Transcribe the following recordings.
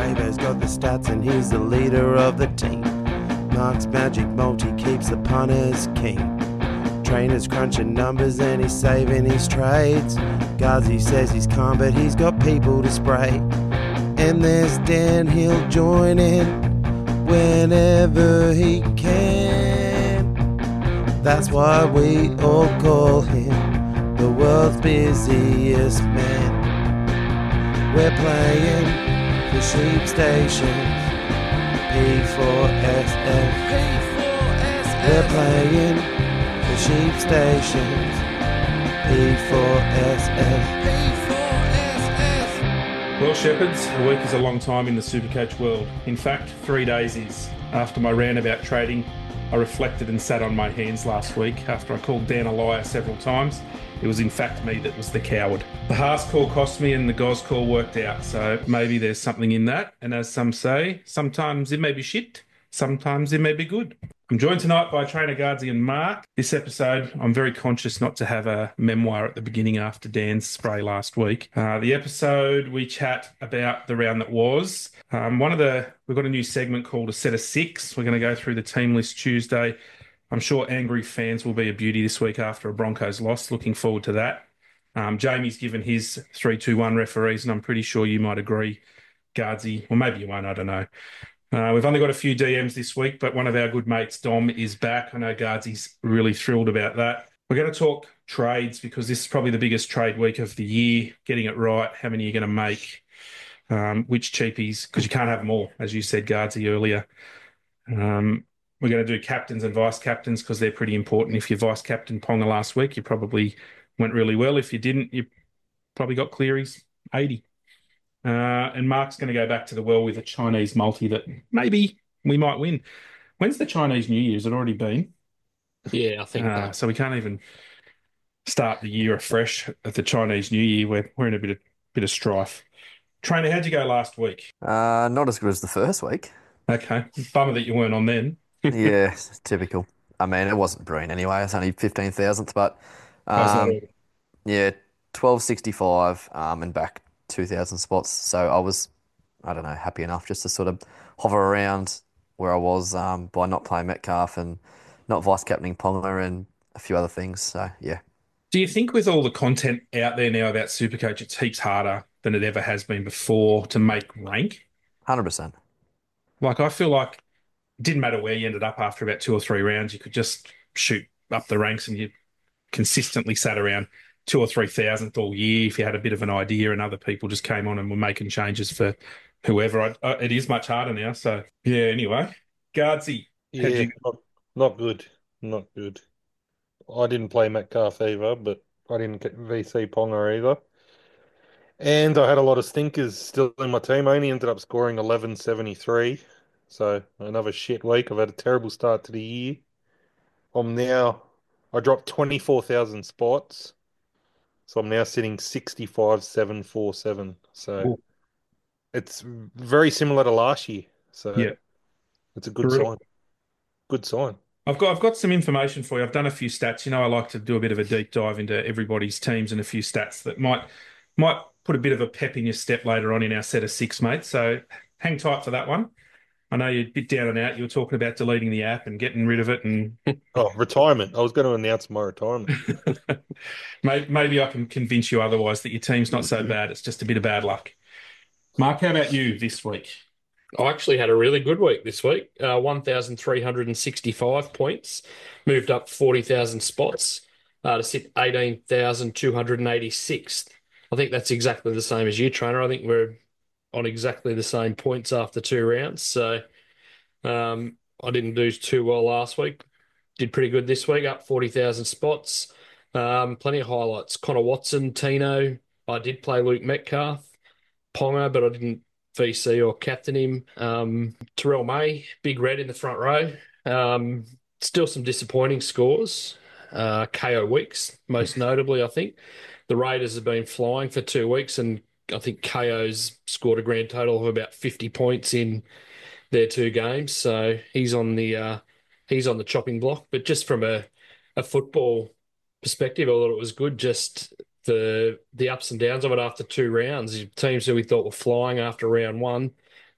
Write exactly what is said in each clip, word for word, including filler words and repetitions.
Davo's got the stats and he's the leader of the team. Mark's magic multi keeps the punters keen. Trainers crunching numbers and he's saving his trades. Ghazi says he's calm but he's got people to spray. And there's Dan, he'll join in whenever he can. That's why we all call him the world's busiest man. We're playing for sheep stations, P four S F. We're playing for sheep stations, P four S F. Well, Shepherds, a week is a long time in the Supercoach world. In fact, three days is. After my rant about trading, I reflected and sat on my hands last week after I called Dan a liar several times. It was in fact me that was the coward. The Haas call cost me and the Goz call worked out, so maybe there's something in that. And as some say, sometimes it may be shit, sometimes it may be good. I'm joined tonight by trainer Ghazi and Mark. This episode, I'm very conscious not to have a memoir at the beginning after Dan's spray last week. Uh, the episode, we chat about the round that was. Um, one of the, we've got a new segment called A Set of Six. We're going to go through the team list Tuesday. I'm sure angry fans will be a beauty this week after a Broncos loss. Looking forward to that. Um, Jamie's given his three two one referees, and I'm pretty sure you might agree, Ghazi. Or maybe you won't, I don't know. Uh, we've only got a few D Ms this week, but one of our good mates, Dom, is back. I know Ghazi's really thrilled about that. We're going to talk trades because this is probably the biggest trade week of the year. Getting it right, how many you're going to make, um, which cheapies, because you can't have them all, as you said, Ghazi, earlier. Um, we're going to do captains and vice captains because they're pretty important. If you vice captain Ponga last week, you probably went really well. If you didn't, you probably got Cleary's eighty. Uh, and Mark's going to go back to the well with a Chinese multi that maybe we might win. When's the Chinese New Year? Has it already been? Yeah, I think Uh, that. so we can't even start the year afresh at the Chinese New Year. We're, we're in a bit of bit of strife. Trainer, how'd you go last week? Uh, not as good as the first week. Okay. Bummer that you weren't on then. Yeah, typical. I mean, it wasn't brilliant anyway. It's only fifteen thousandth, but How's that um, all? yeah, twelve sixty-five um, and back two thousand spots. So I was, I don't know, happy enough just to sort of hover around where I was um, by not playing Metcalf and not vice captaining Ponga and a few other things. So yeah, Do you think with all the content out there now about Supercoach, it's heaps harder than it ever has been before to make rank? one hundred percent. Like, I feel like it didn't matter where you ended up after about two or three rounds. You could just shoot up the ranks and you consistently sat around two or three thousandth all year if you had a bit of an idea and other people just came on and were making changes for whoever. I, I, it is much harder now. So, yeah, anyway. Guardsy, how'd Yeah, you... not, not good. Not good. I didn't play Metcalf either, but I didn't get V C Ponga either. And I had a lot of stinkers still in my team. I only ended up scoring eleven seventy-three. So another shit week. I've had a terrible start to the year. I'm now, I dropped twenty-four thousand spots. So I'm now sitting sixty-five seven forty-seven. So Ooh, it's very similar to last year. So yeah. it's a good Brutal. sign. Good sign. I've got I've got some information for you. I've done a few stats. You know, I like to do a bit of a deep dive into everybody's teams and a few stats that might might put a bit of a pep in your step later on in our set of six, mate. So hang tight for that one. I know you're a bit down and out. You were talking about deleting the app and getting rid of it, and Oh, retirement. I was going to announce my retirement. maybe, maybe I can convince you otherwise that your team's not so bad. It's just a bit of bad luck. Mark, how about you this week? I actually had a really good week this week. Uh, one thousand three hundred sixty-five points, moved up forty thousand spots uh, to sit eighteen thousand two hundred eighty-sixth. I think that's exactly the same as you, trainer. I think we're on exactly the same points after two rounds. So um, I didn't do too well last week. Did pretty good this week, up forty thousand spots. Um, plenty of highlights. Connor Watson, Tino. I did play Luke Metcalf, Ponga, but I didn't V C or captain him. Um, Terrell May, big red in the front row. Um, still some disappointing scores. Uh, K O Weeks, most notably, I think. The Raiders have been flying for two weeks, and I think K O's scored a grand total of about fifty points in their two games. So he's on the uh, he's on the chopping block. But just from a, a football perspective, I thought it was good. Just the the ups and downs of it after two rounds. Teams who we thought were flying after round one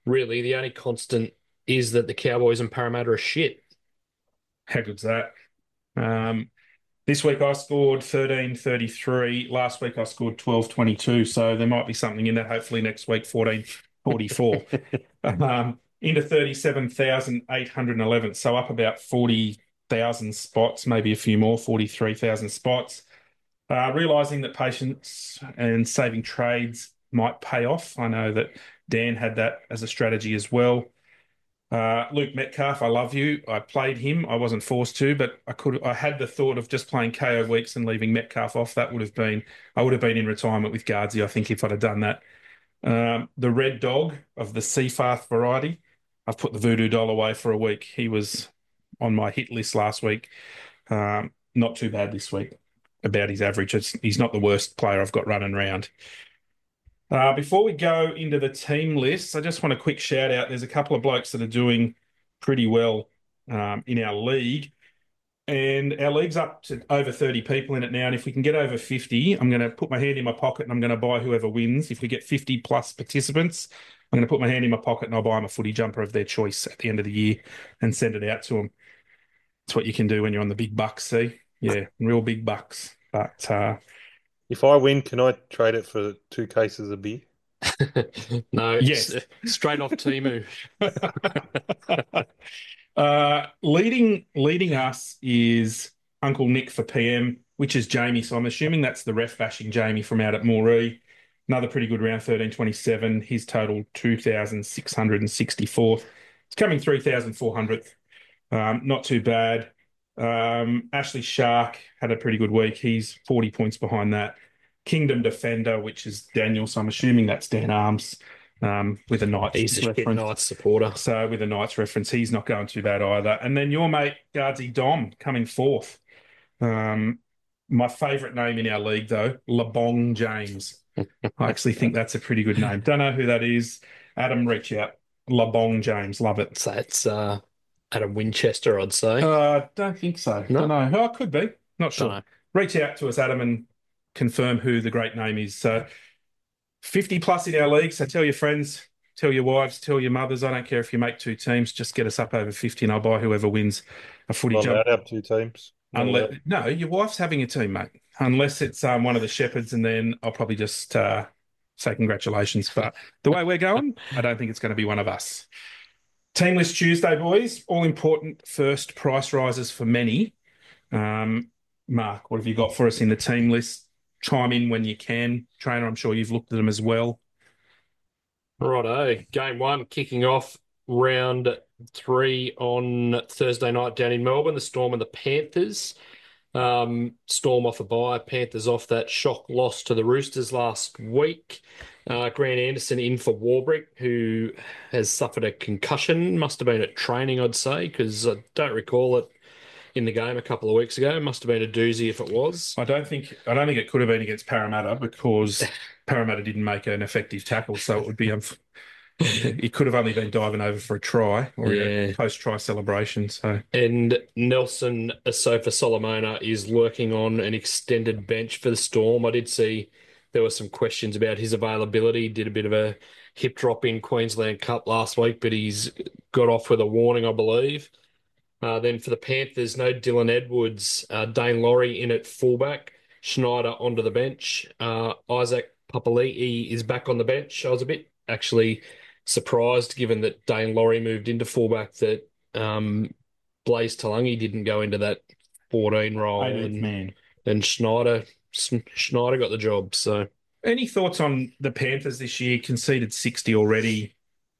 really the only constant is that the Cowboys and Parramatta are shit. How good's that? Um, this week I scored thirteen thirty-three. Last week I scored twelve twenty-two. So there might be something in that. Hopefully next week fourteen forty-four. um, into thirty-seven thousand eight hundred eleven. So up about forty thousand spots, maybe a few more, forty-three thousand spots. Uh, realizing that patience and saving trades might pay off. I know that Dan had that as a strategy as well. Uh, Luke Metcalf, I love you. I played him. I wasn't forced to, but I could. I had the thought of just playing K O weeks and leaving Metcalf off. That would have been. I would have been in retirement with Guardsy, I think, if I'd have done that. Um, the Red Dog of the Seafarth variety. I've put the Voodoo Doll away for a week. He was on my hit list last week. Um, not too bad this week. About his average. It's, he's not the worst player I've got running around. Uh, before we go into the team lists, I just want a quick shout out. There's a couple of blokes that are doing pretty well um, in our league. And our league's up to over thirty people in it now. And if we can get over fifty, I'm going to put my hand in my pocket and I'm going to buy whoever wins. If we get fifty plus participants, I'm going to put my hand in my pocket and I'll buy them a footy jumper of their choice at the end of the year and send it out to them. That's what you can do when you're on the big bucks, see? Yeah, real big bucks. But uh, If I win, can I trade it for two cases of beer? No, Yes. s- straight off Timu. Uh, leading leading us is Uncle Nick for P M, which is Jamie. So I'm assuming that's the ref bashing Jamie from out at Moree. Another pretty good round, thirteen twenty-seven. His total two thousand six hundred sixty-four. It's coming three thousand four hundredth. Um, not too bad. Um, Ashley Shark had a pretty good week. He's forty points behind that. Kingdom Defender, which is Daniel. So I'm assuming that's Dan Arms um, with a Knights He's a shit reference. Knights supporter. So with a Knights reference, he's not going too bad either. And then your mate, Guardsy Dom, coming fourth. Um, my favourite name in our league, though, LeBong James. I actually think that's a pretty good name. Don't know who that is. Adam, reach out. LeBong James, love it. So it's uh, Adam Winchester, I'd say. Uh, don't think so. No? Don't know. Oh, it could be. Not sure. Don't know. Reach out to us, Adam, and confirm who the great name is. So fifty plus in our league. So tell your friends, tell your wives, tell your mothers. I don't care if you make two teams. Just get us up over fifty, and I'll buy whoever wins a footy Not jump. allowed to have two teams. Not Unless allowed. no, your wife's having a team, mate. Unless it's um, one of the Shepherds, and then I'll probably just uh, say congratulations. But the way we're going, I don't think it's going to be one of us. Team list Tuesday, boys. All important first price rises for many. Um, Mark, what have you got for us in the team list? Chime in when you can. Trainer, I'm sure you've looked at them as well. Righto. Game one kicking off round three on Thursday night down in Melbourne. The Storm and the Panthers. Um, Storm off a bye, Panthers off that shock loss to the Roosters last week. Uh, Grant Anderson in for Warbrick, who has suffered a concussion. Must have been at training, I'd say, because I don't recall it in the game a couple of weeks ago. Must have been a doozy if it was. I don't think I don't think it could have been against Parramatta because Parramatta didn't make an effective tackle, so it would be unf- it could have only been diving over for a try or Yeah. a post-try celebration. So And Nelson Asofa Solomona is lurking on an extended bench for the Storm. I did see there were some questions about his availability. Did a bit of a hip drop in Queensland Cup last week, but he's got off with a warning, I believe. Uh, then for the Panthers, no Dylan Edwards, uh, Dane Laurie in at fullback, Schneider onto the bench. Uh, Isaac Papali'i is back on the bench. I was a bit actually surprised, given that Dane Laurie moved into fullback, that um, Blaze Talangi didn't go into that fourteen role, eightieth and, man. and Schneider Schneider got the job. So Any thoughts on the Panthers this year? Conceded sixty already.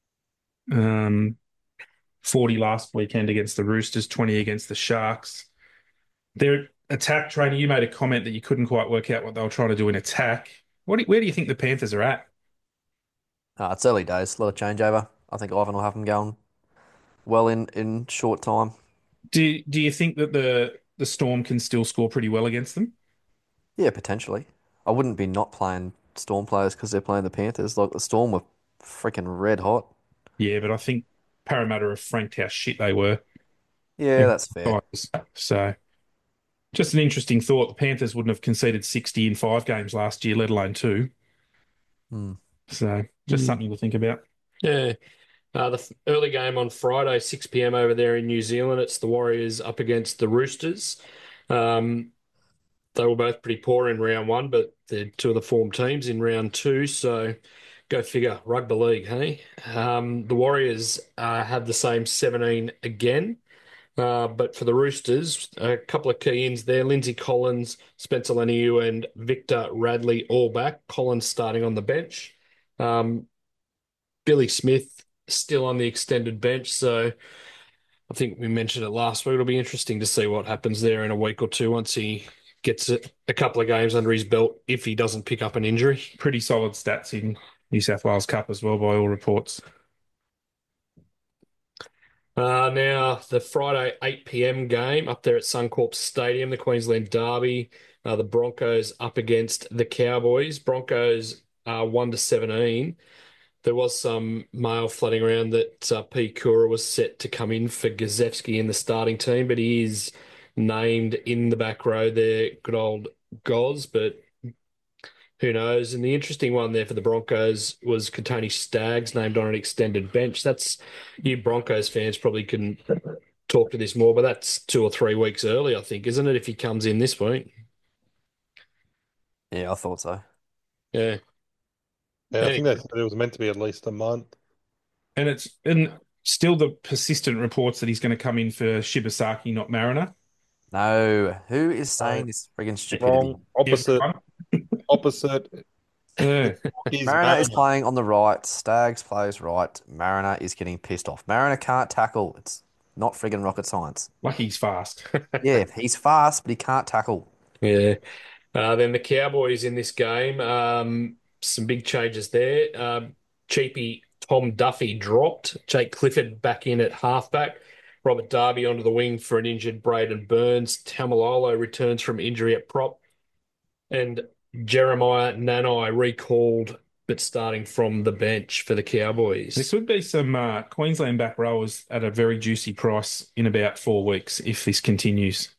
Um, forty last weekend against the Roosters, twenty against the Sharks. Their attack trainer, you made a comment that you couldn't quite work out what they were trying to do in attack. What do, where do you think the Panthers are at? Uh, it's early days, a lot of changeover. I think Ivan will have them going well in, in short time. Do do you think that the the Storm can still score pretty well against them? Yeah, potentially. I wouldn't be not playing Storm players because they're playing the Panthers. Like the Storm were freaking red hot. Yeah, but I think Parramatta have franked how shit they were. Yeah, that's fair. So, just an interesting thought. The Panthers wouldn't have conceded sixty in five games last year, let alone two. Hmm. So, just Hmm. something to think about. yeah. Uh, the f- early game on Friday, six p m over there in New Zealand. It's the Warriors up against the Roosters. Um, they were both pretty poor in round one, but they're two of the form teams in round two. So go figure, rugby league, hey? Um, the Warriors uh, have the same seventeen again. Uh, but for the Roosters, a couple of key ins there. Lindsay Collins, Spencer Leniu, and Victor Radley all back. Collins starting on the bench. Um, Billy Smith still on the extended bench. So I think we mentioned it last week. It'll be interesting to see what happens there in a week or two once he gets a, a couple of games under his belt if he doesn't pick up an injury. Pretty solid stats in New South Wales Cup as well, by all reports. Uh, now, the Friday eight p m game up there at Suncorp Stadium, the Queensland Derby, uh, the Broncos up against the Cowboys. Broncos uh, one to seventeen. There was some mail flooding around that uh, P. Cura was set to come in for Gazewski in the starting team, but he is named in the back row there, good old Goz, but who knows? And the interesting one there for the Broncos was Katoni Staggs named on an extended bench. That's you Broncos fans probably can talk to this more, but that's two or three weeks early, I think, isn't it? If he comes in this week. Yeah, I thought so. Yeah. Yeah, I think Anyway, they said it was meant to be at least a month. And it's and still the persistent reports that he's going to come in for Shibasaki, not Mariner. No, who is saying No, this friggin' stupidity? wrong. Opposite. Opposite. Yeah. He's Mariner is Mariner. playing on the right. Staggs plays right. Mariner is getting pissed off. Mariner can't tackle. It's not friggin' rocket science. Lucky he's fast. Yeah, he's fast, but he can't tackle. yeah. Uh, then the Cowboys in this game, um, some big changes there. Um, cheapy Tom Duffy dropped. Jake Clifford back in at halfback. Robert Darby onto the wing for an injured Braden Burns. Tamalolo returns from injury at prop. And Jeremiah Nanai recalled, but starting from the bench for the There Cowboys. could be some uh, Queensland back rowers at a very juicy price in about four weeks if this continues.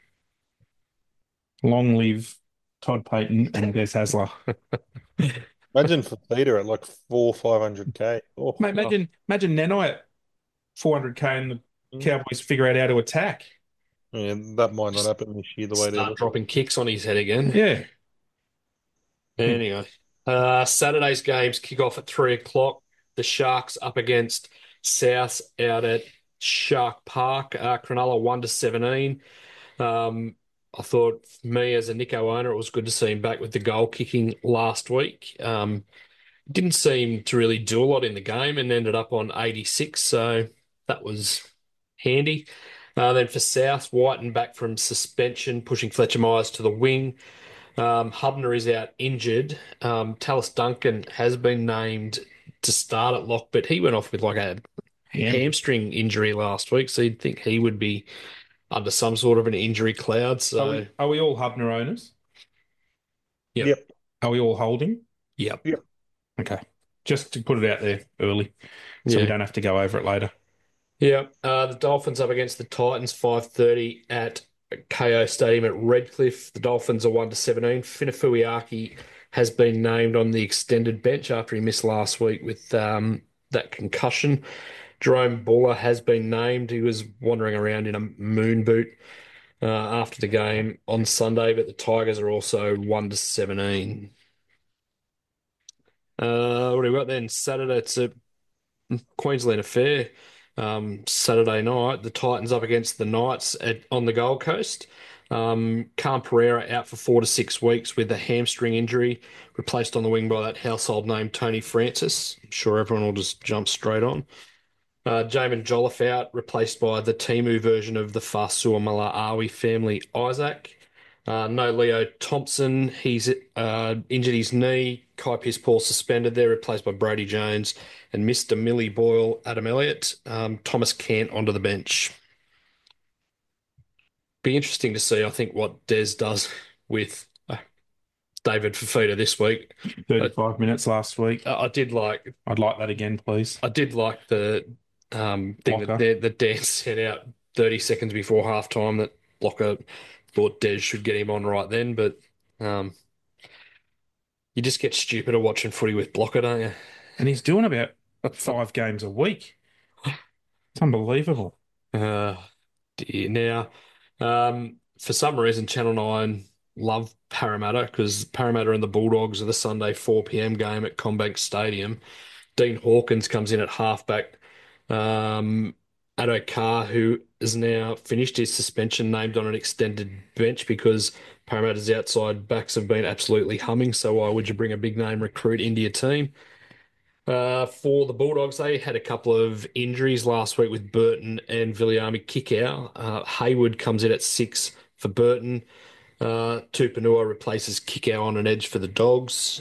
Long live Todd Payton and Des Hasler. Imagine for Peter at like four, five hundred k. Oh, Mate, imagine imagine Nanai at four hundred k and the Cowboys figure out how to attack. yeah, that might not happen this year the way they're Start looking. dropping kicks on his head again. Yeah. Anyway, uh, Saturday's games kick off at three o'clock. The Sharks up against South out at Shark Park. Uh, Cronulla one to seventeen. Um, I thought for me as a Nico owner, it was good to see him back with the goal kicking last week. Um, didn't seem to really do a lot in the game and ended up on eighty-six, so that was handy. Uh, then for South, Whiten back from suspension, pushing Fletcher Myers to the wing. Um, Hubner is out injured. Um, Tallis Duncan has been named to start at lock, but he went off with like a Ham. hamstring injury last week, so you'd think he would be under some sort of an injury cloud. Are So, we, are we all Hubner owners? yep, Yep. Are we all holding? yep, Yep. Okay. Just to put it out there early so we yeah, don't have to go over it later. yeah. Uh, the Dolphins up against the Titans, five thirty at K O Stadium at Redcliffe. The Dolphins are one to seventeen. Finafuiaki has been named on the extended bench after he missed last week with um, that concussion. Jerome Buller has been named. He was wandering around in a moon boot uh, after the game on Sunday, but the Tigers are also one to seventeen. Uh, what do we got then? Saturday, it's a Queensland affair. Um, Saturday night, the Titans up against the Knights at, on the Gold Coast. Um, Cam Pereira out for four to six weeks with a hamstring injury, replaced on the wing by that household name Tony Francis. I'm sure everyone will just jump straight on. Uh, Jamin Jolliffe out, replaced by the Timu version of the Fasua Malaawi family, Isaac. Uh, no Leo Thompson. He's uh, injured his knee. Kai Piss-Paul suspended there, replaced by Brody Jones and Mister Millie Boyle, Adam Elliott. Um, Thomas Kent onto the bench. Be interesting to see, I think, what Des does with uh, David Fafita this week. thirty-five minutes last week. Uh, I did like I'd like that again, please. I did like the um, thing Blocker. that, that Dan sent out thirty seconds before halftime that Blocker thought Des should get him on right then, but um, you just get stupider watching footy with Blocker, don't you? And he's doing about five games a week. It's unbelievable. Uh, dear. Now, um, for some reason, Channel nine love Parramatta because Parramatta and the Bulldogs are the Sunday four p m game at CommBank Stadium. Dean Hawkins comes in at halfback. Um, Addo Carr, who has now finished his suspension, named on an extended bench because Parramatta's outside backs have been absolutely humming. So why would you bring a big name recruit into your team? Uh, for the Bulldogs, they had a couple of injuries last week with Burton and Viliami Kikau. Uh, Hayward comes in at six for Burton. Uh, Tupanua replaces Kikau on an edge for the Dogs.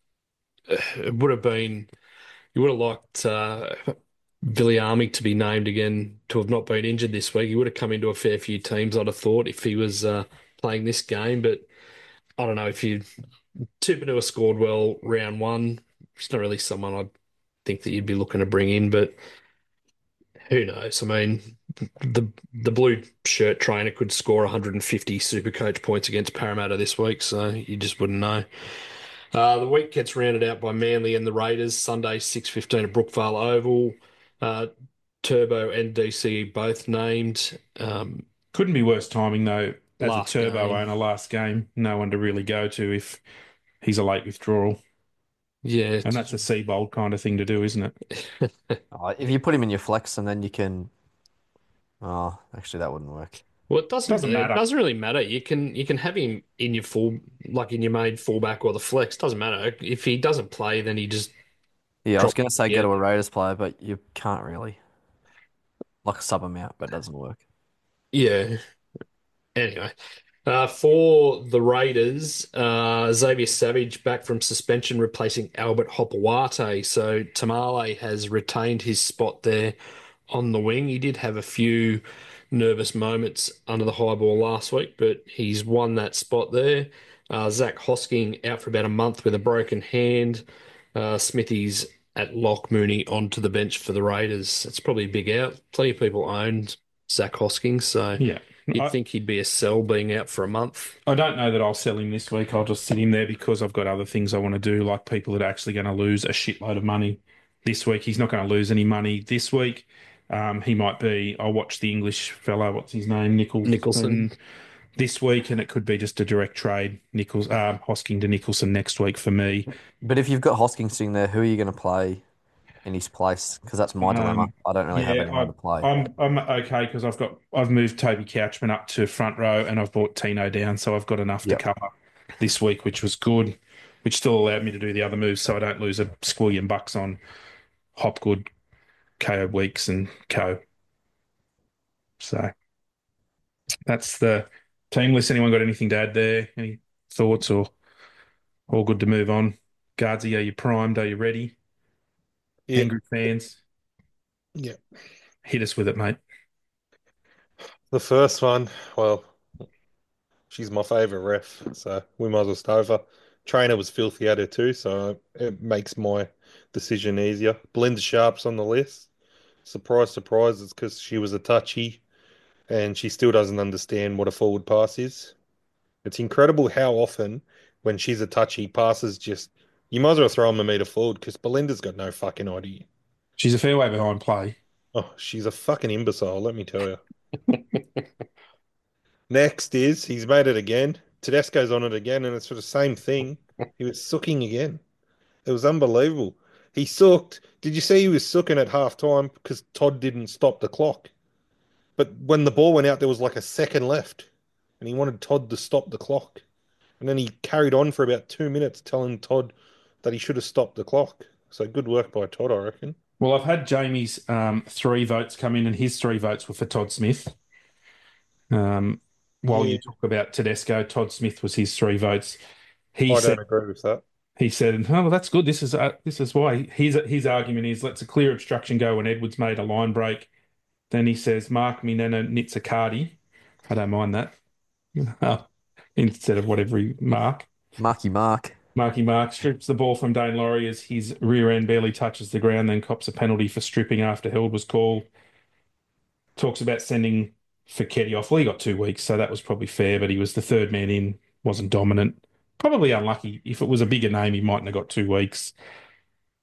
It would have been, you would have liked uh, Viliami to be named again, to have not been injured this week. He would have come into a fair few teams, I'd have thought, if he was uh, playing this game. But I don't know if you Tupanua scored well round one. It's not really someone I think that you'd be looking to bring in, but who knows? I mean, the the blue shirt trainer could score one hundred fifty Supercoach points against Parramatta this week, so you just wouldn't know. Uh, the week gets rounded out by Manly and the Raiders, Sunday six fifteen at Brookvale Oval. Uh, Turbo and D C both named. Um, Couldn't be worse timing though. As a last Turbo game. owner, last game, no one to really go to if he's a late withdrawal, Yeah, and that's a Seabold kind of thing to do, isn't it? Uh, if you put him in your flex and then you can, oh, actually that wouldn't work. well, it doesn't Doesn't it matter. doesn't really matter. You can you can have him in your full like in your main fullback or the flex. Doesn't matter. If he doesn't play, then he just Yeah, I was drops going to say yeah. go to a Raiders player, but you can't really. Like sub him out, but it doesn't work. Yeah. Anyway, uh, for the Raiders, uh, Xavier Savage back from suspension, replacing Albert Hopewate. So Tamale has retained his spot there on the wing. He did have a few nervous moments under the high ball last week, but he's won that spot there. Uh, Zach Hosking out for about a month with a broken hand. Uh, Smithies at lock, Mooney onto the bench for the Raiders. It's probably a big out. Plenty of people owned Zach Hosking, so Yeah. you'd I, think he'd be a sell being out for a month. I don't know that I'll sell him this week. I'll just sit him there because I've got other things I want to do, like people that are actually going to lose a shitload of money this week. He's not going to lose any money this week. Um, he might be. I'll watch the English fellow. What's his name? Nicholson. Nicholson this week, and it could be just a direct trade. Nichols, uh, Hosking to Nicholson next week for me. But if you've got Hoskins sitting there, who are you going to play in his place? Because that's my dilemma. Um, I don't really have yeah, anyone to play. I, I'm I'm okay because I've got I've moved Toby Couchman up to front row, and I've brought Tino down, so I've got enough to Yep. cover this week, which was good, which still allowed me to do the other moves, so I don't lose a squillion bucks on Hopgood, K O Weeks, and Co. So that's the team list. Anyone got anything to add there? Any thoughts, or all good to move on? Guardsy, are you primed? Are you ready? Yeah, Angry fans, yeah. hit us with it, mate. The first one, well, she's my favourite ref, so we might as well start over. Trainer was filthy at her too, so it makes my decision easier. Belinda Sharp's on the list. Surprise, surprise, it's because she was a touchy and she still doesn't understand what a forward pass is. It's incredible how often when she's a touchy, passes just, you might as well throw them a metre forward because Belinda's got no fucking idea. She's a fair way behind play. Oh, she's a fucking imbecile, let me tell you. Next is he's made it again. Tedesco's on it again, and it's for the same thing. He was sooking again. It was unbelievable. He sooked. Did you see he was sooking at half time because Todd didn't stop the clock? But when the ball went out, there was like a second left, and he wanted Todd to stop the clock. And then he carried on for about two minutes telling Todd that he should have stopped the clock. So good work by Todd, I reckon. Well, I've had Jamie's um, three votes come in, and his three votes were for Todd Smith. Um, while Yeah, you talk about Tedesco, Todd Smith was his three votes. He I said, don't agree with that. he said, "Oh, well, that's good. This is uh, this is why." His his argument is, let's a clear obstruction go when Edwards made a line break. Then he says, "Mark Minena Nitsakardi." I don't mind that. Instead of whatever he mark. Marky Mark. Marky Mark strips the ball from Dane Laurie as his rear end barely touches the ground, then cops a penalty for stripping after held was called. Talks about sending Feketi off. Well, he got two weeks, so that was probably fair, but he was the third man in, wasn't dominant. Probably unlucky. If it was a bigger name, he mightn't have got two weeks.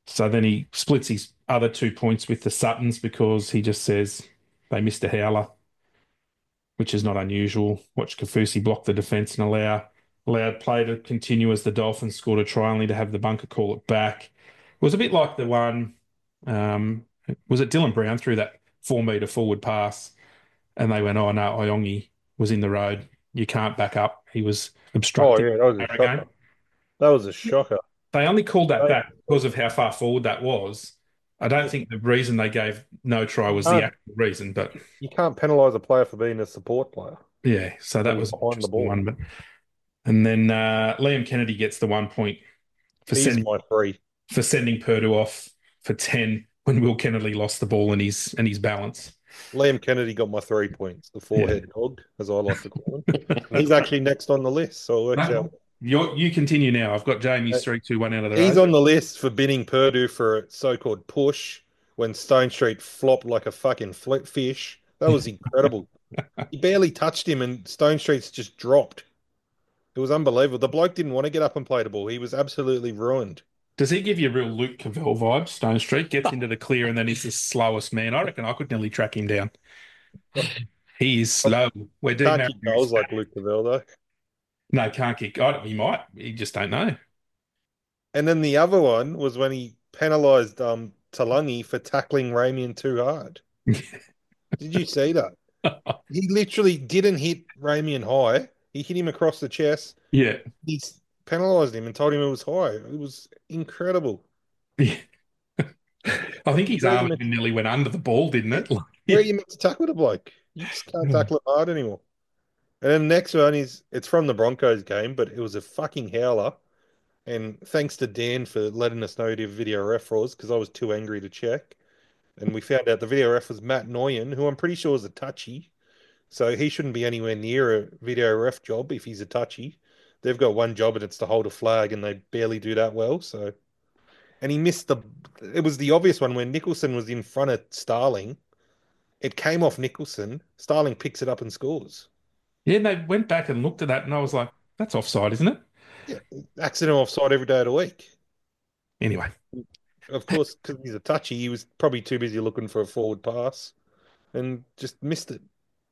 So then he splits his other two points with the Suttons because he just says they missed a howler, which is not unusual. Watch Kafusi block the defence and allow allowed play to continue as the Dolphins scored a try only to have the bunker call it back. It was a bit like the one, um, was it Dylan Brown threw that four metre forward pass and they went, oh no, Iongi was in the road. You can't back up. He was Oh obstructing yeah, that was a the game. shocker. That was a shocker. They only called that They- back because of how far forward that was. I don't think the reason they gave no try You was the can't, actual reason, but you can't penalise a player for being a support player yeah, so that when you're was an behind the interesting ball. one. But and then uh, Liam Kennedy gets the one point for He's sending my three. for sending Purdue off for ten when Will Kennedy lost the ball and his and his balance. Liam Kennedy got my three points, the Yeah. forehead dog, as I like to call him. He's actually next on the list, so it works No, out. you you continue now. I've got Jamie's three, two, one out of the He's road. on the list for binning Purdue for a so-called push when Stone Street flopped like a fucking flip fish. That was incredible. He barely touched him, and Stone Street's just dropped. It was unbelievable. The bloke didn't want to get up and play the ball. He was absolutely ruined. Does he give you real Luke Cavell vibes? Stone Street gets into the clear and then he's the slowest man. I reckon I could nearly track him down. He is slow. We're Can't demarrying kick goals like Luke Cavell, though. No, can't kick. I don't, he might. He just don't know. And then the other one was when he penalised um, Talangi for tackling Ramian too hard. Did you see that? He literally didn't hit Ramian high. He hit him across the chest. Yeah. He's penalised him and told him it was high. It was incredible. Yeah. I think his Where arm you even nearly went under the ball, didn't it? Like, Where are you meant to tackle the bloke? You just can't tackle it hard anymore. And then the next one is it's from the Broncos game, but it was a fucking howler. And thanks to Dan for letting us know who the video ref was, because I was too angry to check. And we found out the video ref was Matt Noyen, who I'm pretty sure is a touchy. So he shouldn't be anywhere near a video ref job if he's a touchy. They've got one job and it's to hold a flag, and they barely do that well. So, and he missed the. It was the obvious one when Nicholson was in front of Starling. It came off Nicholson. Starling picks it up and scores. yeah, and they went back and looked at that, and I was like, that's offside, isn't it? Yeah, accident offside every day of the week. Anyway, Of course, because he's a touchy, he was probably too busy looking for a forward pass and just missed it.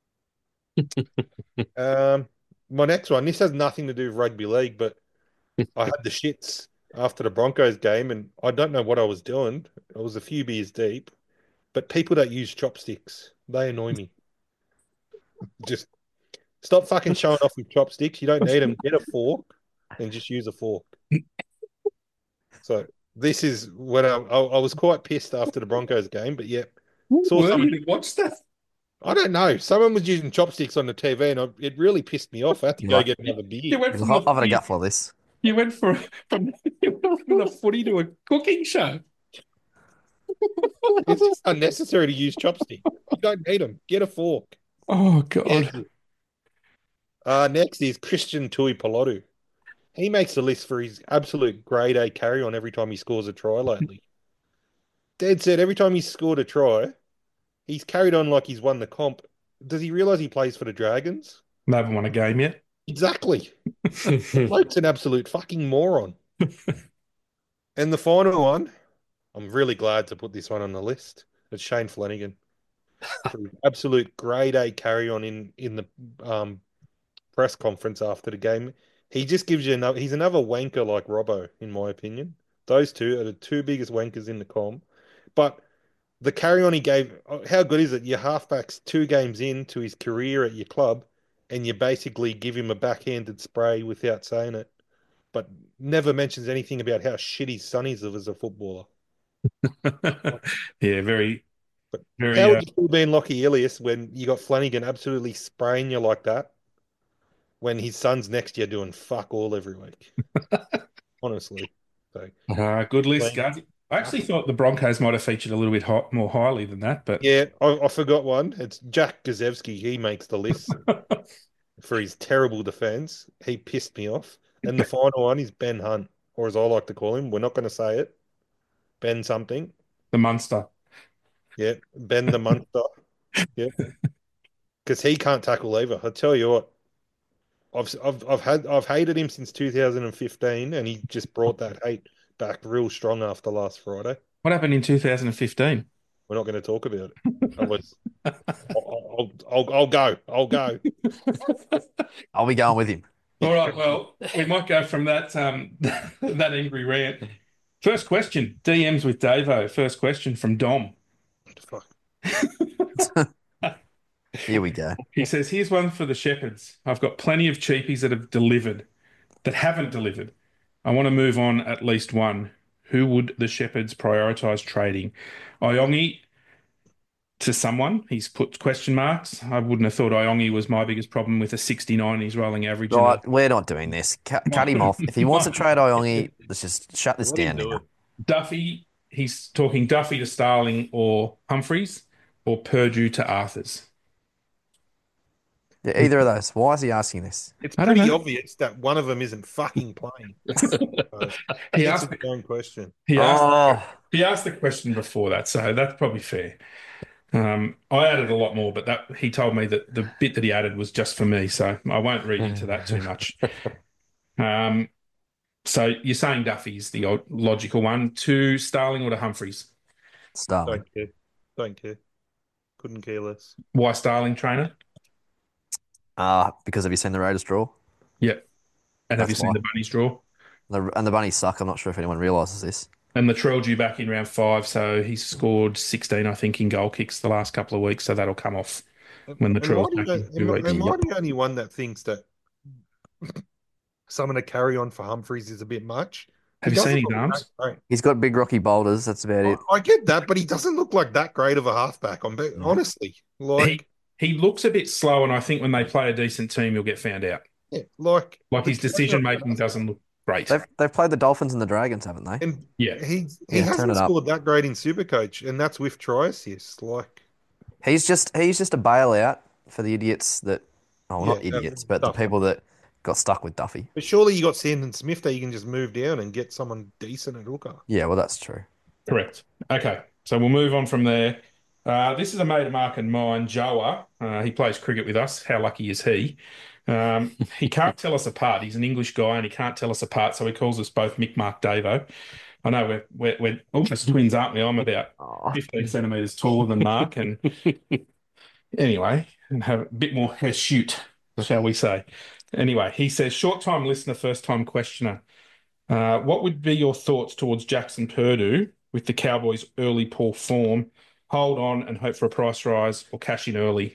Um, my next one, this has nothing to do with rugby league, but I had the shits after the Broncos game, and I don't know what I was doing. I was a few beers deep, but people that use chopsticks, they annoy me. Just stop fucking showing off with chopsticks. You don't need them. Get a fork and just use a fork. So this is when I, I, I was quite pissed after the Broncos game, but yeah, saw were some. you to watch that? I don't know. Someone was using chopsticks on the T V, and I, it really pissed me off. I had to go Right. get another beer. You went I've from had the a footy, gutful of this. you went for from you went from the footy to a cooking show. It's just unnecessary to use chopsticks. You don't need them. Get a fork. Oh God. Yeah. Uh, next is Christian Tui Pilotu. He makes the list for his absolute grade A carry on every time he scores a try lately. Dead said every time he's scored a try, he's carried on like he's won the comp. Does he realize he plays for the Dragons? They haven't won a game yet. Exactly. Bloke's an absolute fucking moron. And the final one, I'm really glad to put this one on the list. It's Shane Flanagan. For his absolute grade A carry on in in the um, press conference after the game. He just gives you another. He's another wanker like Robbo, in my opinion. Those two are the two biggest wankers in the com. But the carry on he gave, how good is it? Your halfback's two games into his career at your club, and you basically give him a backhanded spray without saying it, but never mentions anything about how shit his son is as a footballer. Yeah, very, But very. how Uh, would you feel being Lockie Ilias when you got Flanagan absolutely spraying you like that when his son's next year doing fuck all every week? Honestly. So, uh, good list, Flanagan- guys. I actually thought the Broncos might have featured a little bit hot, more highly than that, but yeah, I, I forgot one. It's Jack Gazewski. He makes the list for his terrible defense. He pissed me off. And the final one is Ben Hunt, or as I like to call him, we're not going to say it. Ben something. the Munster. Yeah, Ben the Munster. Yeah, because he can't tackle either. I tell you what, I've I've I've had I've hated him since two thousand fifteen, and he just brought that hate back real strong after last Friday. What happened in two thousand fifteen? We're not going to talk about it. Unless I'll, I'll, I'll, I'll go. I'll go. I'll be going with him. All right, well, we might go from that um, that angry rant. First question, D Ms with Davo. First question from Dom. Fuck. Here we go. He says, here's one for the Shepherds. I've got plenty of cheapies that have delivered, that haven't delivered. I want to move on at least one. Who would the Shepherds prioritise trading? Iongi to someone. He's put question marks. I wouldn't have thought Iongi was my biggest problem with a sixty-nine. He's rolling average. in Right, a- we're not doing this. Cut, cut him off. If he wants to trade Iongi, let's just shut this Let him down do now. it. Duffy, he's talking Duffy to Starling or Humphreys or Purdue to Arthurs. Yeah, either of those. Why is he asking this? It's I don't pretty know. obvious that one of them isn't fucking playing. So, He answer asked, the own question. he asked Oh, He asked the question before that, so that's probably fair. Um, I added a lot more, but that he told me that the bit that he added was just for me, so I won't read into that too much. Um, so you're saying Duffy's the o- logical one to Starling or to Humphreys? Starling. Don't care. Don't care. Couldn't care less. Why Starling, trainer? Uh, because have you seen the Raiders draw? Yep. And have you That's seen why. the Bunnies draw? The, and the Bunnies suck. I'm not sure if anyone realises this. And Latrell due back in round five, so he's scored sixteen, I think, in goal kicks the last couple of weeks, so that'll come off when Am I Latrell's the, back in two am, I- weeks. am I Yep. the only one that thinks that some of the carry on for Humphreys is a bit much? Have He you seen doesn't his look arms? that great. He's got big rocky boulders. That's about I, it. I get that, but he doesn't look like that great of a halfback. I'm be- No. honestly He like, he looks a bit slow, and I think when they play a decent team, he'll get found out. yeah, like, Like the his decision making doesn't look great. They've they've played the Dolphins and the Dragons, haven't they? and Yeah. he he Yeah, turn hasn't it up. scored that great in Supercoach, and that's with try assists. Like, He's just he's just a bailout for the idiots that, oh, not Yeah, uh, idiots, but the Duffy. people that got stuck with Duffy. but surely you got Sandon Smith that you can just move down and get someone decent at hooker. Yeah, well, that's true. Correct. Okay, so we'll move on from there. Uh, this is a mate of Mark and mine, Joa. Uh, he plays cricket with us. How lucky is he? Um, he can't tell us apart. He's an English guy and he can't tell us apart, so he calls us both Mick, Mark, Davo. I know we're, we're, we're almost twins, aren't we? I'm about Oh, fifteen centimetres taller than Mark, and anyway, and have a bit more shoot, shall we say. Anyway, he says, short time listener, first time questioner. Uh, what would be your thoughts towards Jackson Purdue with the Cowboys' early poor form? Hold on and hope for a price rise or cash in early.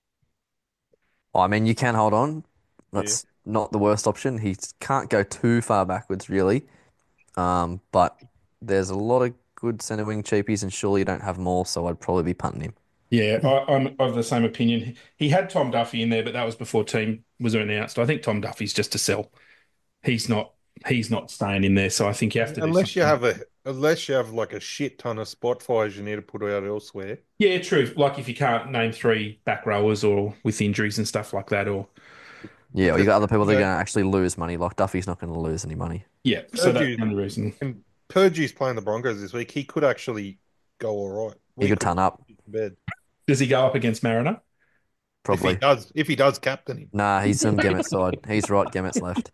I mean, you can hold on. That's not the worst option. He can't go too far backwards, really. Um, but there's a lot of good centre wing cheapies, and surely you don't have them all, so I'd probably be punting him. Yeah, I, I'm of the same opinion. He had Tom Duffy in there, but that was before team was announced. I think Tom Duffy's just a sell. He's not. He's not staying in there. So I think you have to do Unless you something. have a unless you have like a shit ton of spot fires you need to put out elsewhere. Yeah, true. Like if you can't name three back rowers or with injuries and stuff like that, or Yeah, or you got other people that are Yeah. going to actually lose money. Like Duffy's not going to lose any money. yeah. So that's Purdue- the only reason. And Purdue's playing the Broncos this week. He could actually go all right. He We could turn up, put him to bed. Does he go up against Mariner? If he probably. does, if he does captain him. Nah, he's on Gemmett's side. He's right, Gemmett's left.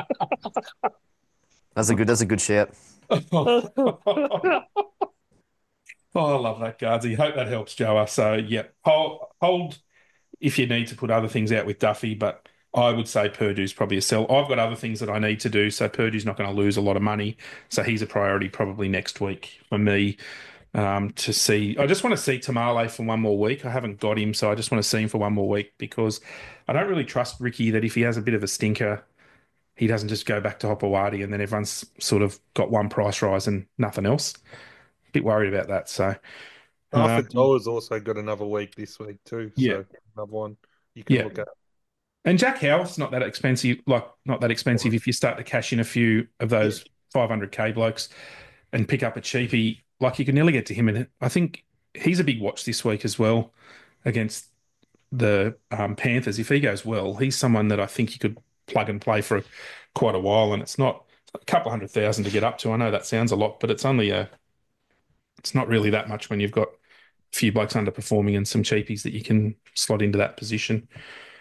That's a good. That's a good shout. Oh, I love that, Guardsy. Hope that helps, Joa. So, yeah, hold, hold if you need to put other things out with Duffy, but I would say Purdue's probably a sell. I've got other things that I need to do, so Purdue's not going to lose a lot of money. So he's a priority probably next week for me um, to see. I just want to see Tamale for one more week. I haven't got him, so I just want to see him for one more week because I don't really trust Ricky that if he has a bit of a stinker, he doesn't just go back to Hopewadi and then everyone's sort of got one price rise and nothing else. A bit worried about that. So, Arthur um, Toa's also got another week this week too. Yeah. So another one you can Yeah. look at. and Jack Howarth's not that expensive, like not that expensive if you start to cash in a few of those five hundred K blokes and pick up a cheapie, like you can nearly get to him. And I think he's a big watch this week as well against the um, Panthers. If he goes well, he's someone that I think you could plug and play for quite a while. And it's not a couple hundred thousand to get up to. I know that sounds a lot, but it's only a, it's not really that much when you've got a few blokes underperforming and some cheapies that you can slot into that position.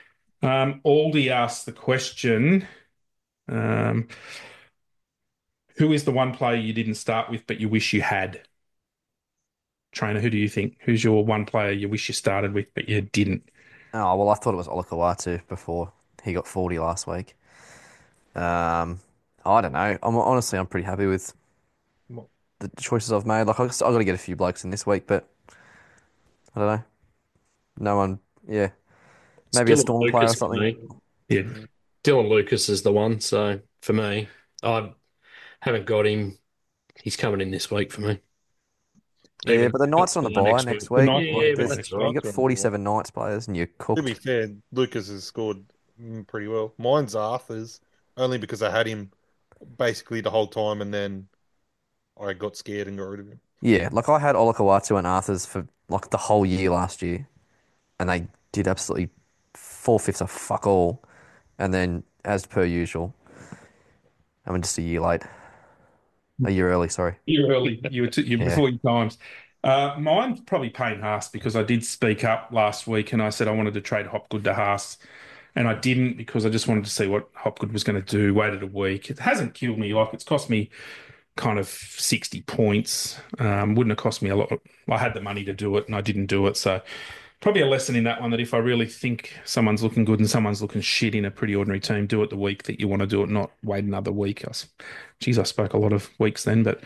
Um, Aldi asked the question, um, Who is the one player you didn't start with but you wish you had? Trainer, who do you think? Who's your one player you wish you started with but you didn't? Oh, well, I thought it was Olakawatu before he got forty last week. Um, I don't know. I'm honestly, I'm pretty happy with the choices I've made. Like, I have got to get a few blokes in this week, but I don't know. No one, yeah. Maybe a Dylan Storm player or Lucas for something. me. Yeah. Dylan Lucas is the one. So for me, I haven't got him. He's coming in this week for me. Yeah, Even but the Knights on the uh, bye next next week. The week. Knights Like, Yeah, but there's, that's you all right. got forty-seven Knights players and you're To be cooked. fair, Lucas has scored mm, pretty well. Mine's Arthur's only because I had him basically the whole time, and then I got scared and got rid of him. Yeah, like I had Olakawatu and Arthurs for like the whole year last year, and they did absolutely four fifths of fuck all. And then, as per usual, I mean, just a year late, a year early, sorry. You're early. You were, t- you were Yeah. before your times. Uh, mine's probably Payne Haas because I did speak up last week and I said I wanted to trade Hopgood to Haas, and I didn't because I just wanted to see what Hopgood was going to do. Waited a week. It hasn't killed me. Like it's cost me kind of sixty points. Um, wouldn't have cost me a lot. I had the money to do it and I didn't do it. So probably a lesson in that one that if I really think someone's looking good and someone's looking shit in a pretty ordinary team, do it the week that you want to do it, not wait another week. I, s- geez, I spoke a lot of weeks then, but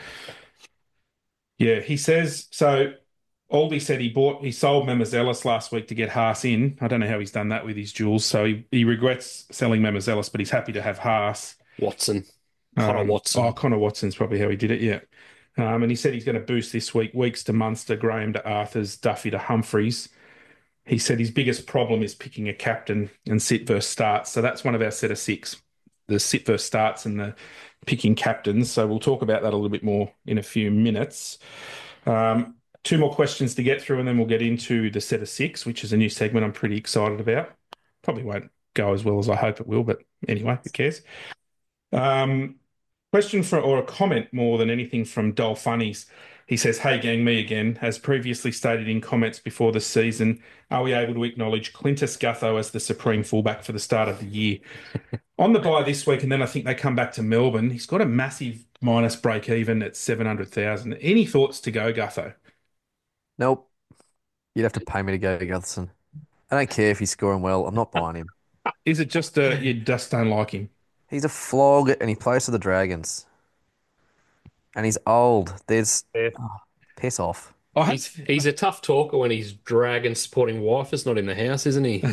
yeah, he says so. Aldi said he bought he sold Memazelis last week to get Haas in. I don't know how he's done that with his jewels. So he, he regrets selling Memazelis, but he's happy to have Haas. Watson, Connor Um, Watson. oh, Connor Watson's probably how he did it, yeah. Um, and he said he's going to boost this week, Weeks to Munster, Graham to Arthurs, Duffy to Humphreys. He said his biggest problem is picking a captain and sit versus starts. So that's one of our set of six, the sit versus starts and the picking captains. So we'll talk about that a little bit more in a few minutes. Um, two more questions to get through, and then we'll get into the set of six, which is a new segment I'm pretty excited about. Probably won't go as well as I hope it will, but anyway, who cares? Um, question for or a comment more than anything from Dol Funnies. He says, "Hey gang, me again. As previously stated in comments before the season, are we able to acknowledge Clintus Gutho as the supreme fullback for the start of the year? On the bye this week, and then I think they come back to Melbourne. He's got a massive minus break even at seven hundred thousand. Any thoughts to go, Gutho? Nope. You'd have to pay me to go, Gutherson. I don't care if he's scoring well. I'm not buying him. Is it just uh, you just don't like him? He's a flog and he plays for the Dragons. And he's old. There's Yeah. oh, piss off. I He's he's a tough talker when his dragon supporting wife is not in the house, isn't he?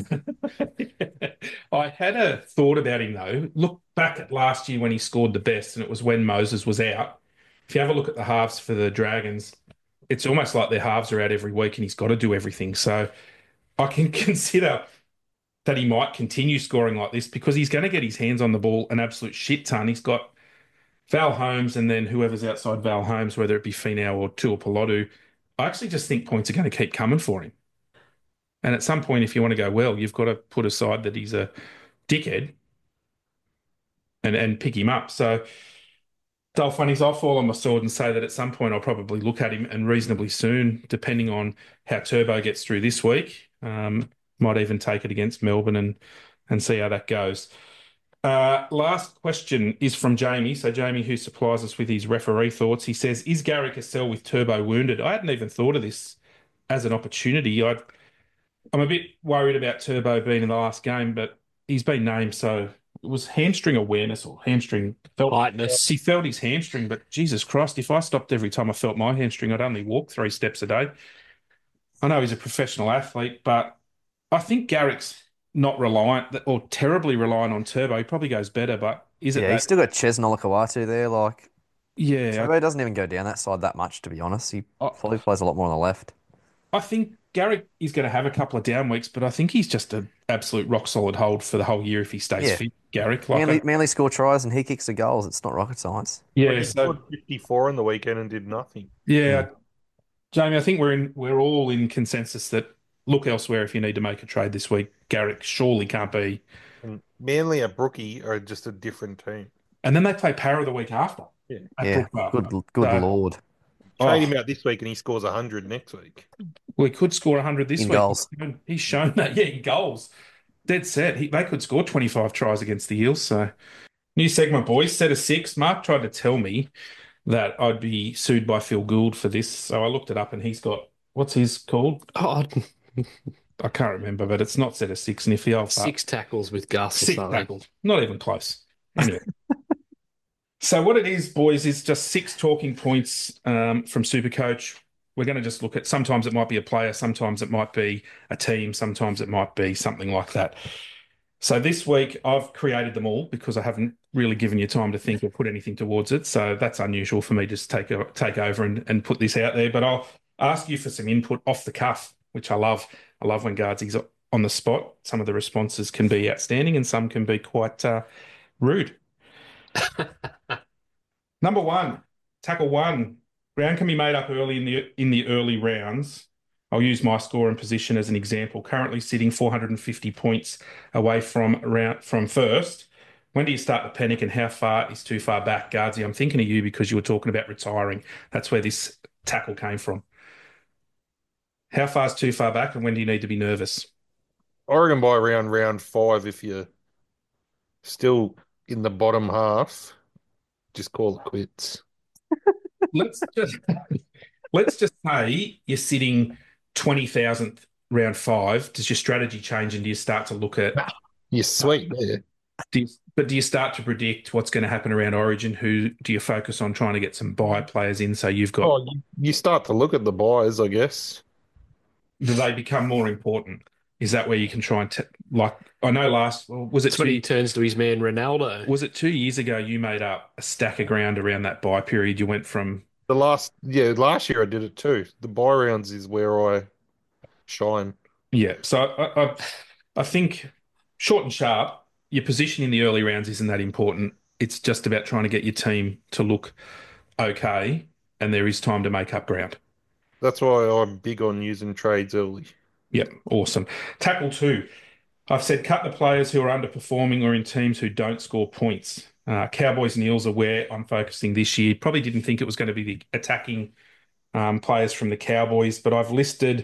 I had a thought about him though. Look back at last year when he scored the best, and it was when Moses was out. If you have a look at the halves for the Dragons, it's almost like their halves are out every week and he's got to do everything. So I can consider that he might continue scoring like this because he's going to get his hands on the ball an absolute shit ton. He's got Val Holmes and then whoever's outside Val Holmes, whether it be Finau or Tuipulotu. I actually just think points are going to keep coming for him. And at some point, if you want to go well, you've got to put aside that he's a dickhead and, and pick him up. So, Dolphins, I'll fall on my sword and say that at some point I'll probably look at him and reasonably soon, depending on how Turbo gets through this week. Um, might even take it against Melbourne and and see how that goes. Uh, last question is from Jamie. So Jamie, who supplies us with his referee thoughts, he says, "Is Gary Cassell with Turbo wounded?" I hadn't even thought of this as an opportunity. I I'm a bit worried about Turbo being in the last game, but he's been named, so it was hamstring awareness or hamstring felt Tightness. he felt his hamstring, but Jesus Christ, if I stopped every time I felt my hamstring, I'd only walk three steps a day. I know he's a professional athlete, but I think Garrick's not reliant or terribly reliant on Turbo. He probably goes better, but is it Yeah, he's that? still got Ches Nolakawatu there. Like, Yeah, Turbo doesn't even go down that side that much, to be honest. He I, probably plays a lot more on the left. I think Garrick is going to have a couple of down weeks, but I think he's just an absolute rock solid hold for the whole year if he stays Yeah. fit. Garrick, like Manly, a, Manly score tries and he kicks the goals. It's not rocket science. Like yeah, he so scored fifty-four on the weekend and did nothing. yeah, Jamie, I think we're in we're all in consensus that look elsewhere if you need to make a trade this week. Garrick surely can't be. And Manly and Brookie are just a different team. And then they play Para the week after Yeah. at Yeah, Brook Park. good, good So, lord. Trade oh, him out this week and he scores one hundred next week. we could score one hundred this In week. goals. He's shown, he's shown that, yeah, in goals. Dead set. He, they could score twenty-five tries against the Eels. So, New segment, boys. Set of six. Mark tried to tell me that I'd be sued by Phil Gould for this, so I looked it up, and he's got what's his called? Oh, I can't remember, but it's not set of six. And if he off up, six tackles with Gus or six something. tackles, not even close. Anyway, so what it is, boys, is just six talking points um, from Supercoach. We're going to just look at. Sometimes it might be a player, sometimes it might be a team, sometimes it might be something like that. So this week I've created them all because I haven't really given you time to think or put anything towards it. So that's unusual for me to just take take over and, and put this out there. But I'll ask you for some input off the cuff, which I love. I love when Guardsy's on the spot. Some of the responses can be outstanding and some can be quite uh, rude. Number one, tackle one. Ground can be made up early in the in the early rounds. I'll use my score and position as an example. Currently sitting four hundred fifty points away from round from first. When do you start to panic and how far is too far back? Guardsy, I'm thinking of you because you were talking about retiring. That's where this tackle came from. How far is too far back and when do you need to be nervous? I reckon by around round five, if you're still in the bottom half, just call it quits. Let's just let's just say you're sitting twenty thousandth round five. Does your strategy change and do you start to look at You're sweet there. do you, but do you start to predict what's going to happen around Origin? Who do you focus on trying to get some buy players in so you've got Oh, you, you start to look at the buyers, I guess. do they become more important? Is that where you can try and t like I know last well, was it That's when he two turns to his man Ronaldo. was it two years ago you made up a stack of ground around that buy period? You went from The last, yeah, last year I did it too. The buy rounds is where I shine. yeah. So I, I I think short and sharp, your position in the early rounds isn't that important. It's just about trying to get your team to look okay, and there is time to make up ground. That's why I'm big on using trades early. Yep, awesome. Tackle two. I've said cut the players who are underperforming or in teams who don't score points. Uh, Cowboys and Eels are where I'm focusing this year. Probably didn't think it was going to be the attacking um, players from the Cowboys, but I've listed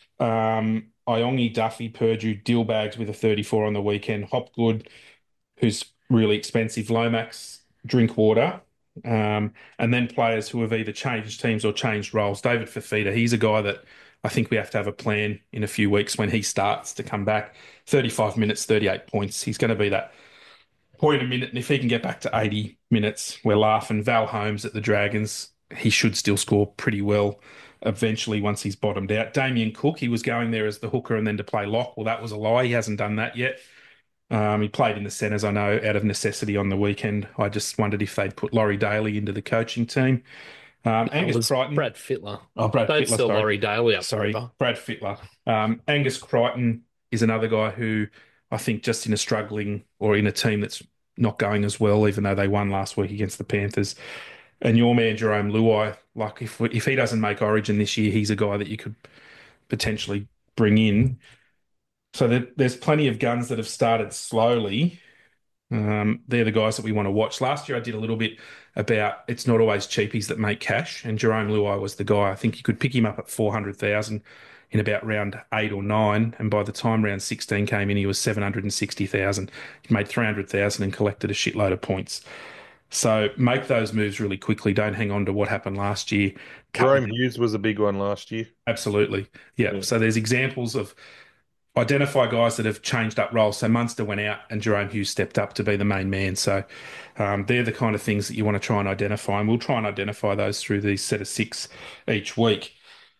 um, Iongi, Duffy, Purdue, Dillbags with a thirty-four on the weekend, Hopgood, who's really expensive, Lomax, Drinkwater, um, and then players who have either changed teams or changed roles. David Fafita, he's a guy that I think we have to have a plan in a few weeks when he starts to come back. thirty-five minutes, thirty-eight points. He's going to be that point a minute, and if he can get back to eighty minutes, we're laughing. Val Holmes at the Dragons, he should still score pretty well eventually once he's bottomed out. Damien Cook, he was going there as the hooker and then to play lock. Well, that was a lie. He hasn't done that yet. Um, he played in the centres, I know, out of necessity on the weekend. I just wondered if they'd put Laurie Daly into the coaching team. Um, That Angus was Crichton. Brad Fittler. Oh, Brad Don't Fittler, sell sorry. Laurie Daly up, Sorry, Cooper. Brad Fittler. Um, Angus Crichton is another guy who I think just in a struggling or in a team that's not going as well, even though they won last week against the Panthers. And your man, Jerome Luai, like if if he doesn't make Origin this year, he's a guy that you could potentially bring in. So there, there's plenty of guns that have started slowly. Um, they're the guys that we want to watch. Last year, I did a little bit about it's not always cheapies that make cash, and Jerome Luai was the guy. I think you could pick him up at four hundred thousand in about round eight or nine, and by the time round sixteen came in, he was seven hundred sixty thousand. He made three hundred thousand and collected a shitload of points. So make those moves really quickly. Don't hang on to what happened last year. Cut Jerome Hughes was a big one last year. Absolutely. Yeah. Yeah. So there's examples of identify guys that have changed up roles. So Munster went out and Jerome Hughes stepped up to be the main man. So um, they're the kind of things that you want to try and identify. And we'll try and identify those through these set of six each week.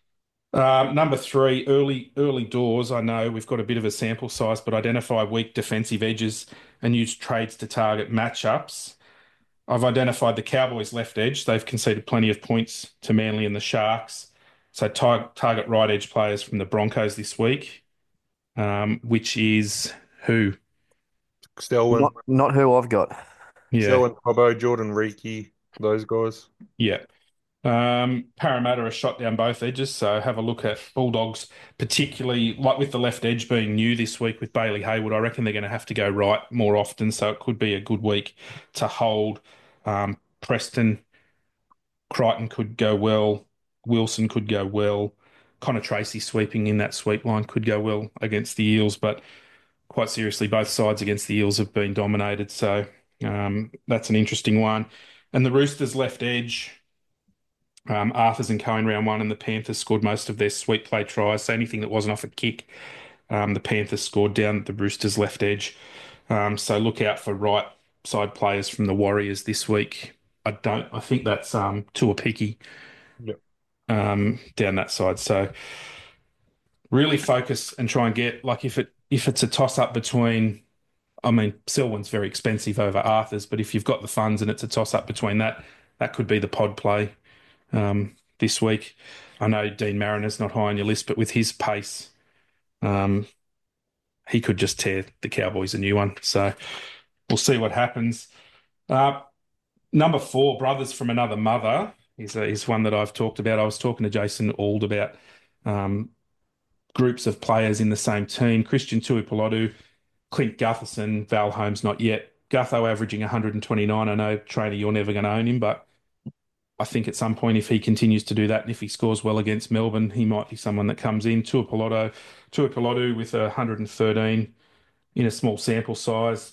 Um, number three, early early doors. I know we've got a bit of a sample size, but identify weak defensive edges and use trades to target matchups. I've identified the Cowboys left edge. They've conceded plenty of points to Manly and the Sharks. So tar target right edge players from the Broncos this week, um, which is who? Selwyn, Not, not who I've got. Yeah, Selwyn Cobbo, Jordan Riki, those guys. yeah. Um, Parramatta are shot down both edges, so have a look at Bulldogs, particularly like with the left edge being new this week with Bailey Hayward. I reckon they're going to have to go right more often, so it could be a good week to hold. Um, Preston, Crichton could go well. Wilson could go well. Connor Tracy sweeping in that sweep line could go well against the Eels, but quite seriously, both sides against the Eels have been dominated. So Um, that's an interesting one. And the Roosters left edge, um, Arthurs and Cohen round one, and the Panthers scored most of their sweet play tries. So anything that wasn't off a kick, um, the Panthers scored down the Roosters left edge. Um, so look out for right side players from the Warriors this week. I don't. I think that's um, Tuapiki Yep. um, down that side. So really focus and try and get like if it if it's a toss up between. I mean, Selwyn's very expensive over Arthur's, but if you've got the funds and it's a toss up between that, that could be the pod play um, this week. I know Dean Mariner's not high on your list, but with his pace, um, he could just tear the Cowboys a new one. So we'll see what happens. Uh, number four, Brothers from Another Mother, is, a, is one that I've talked about. I was talking to Jason Auld about um, groups of players in the same team. Christian Tuipulotu, Clint Gutherson, Val Holmes, not yet. Gutho averaging one hundred twenty-nine. I know, trainer, you're never going to own him, but I think at some point, if he continues to do that and if he scores well against Melbourne, he might be someone that comes in. Tuipulotu, Tuipulotu with one hundred thirteen in a small sample size,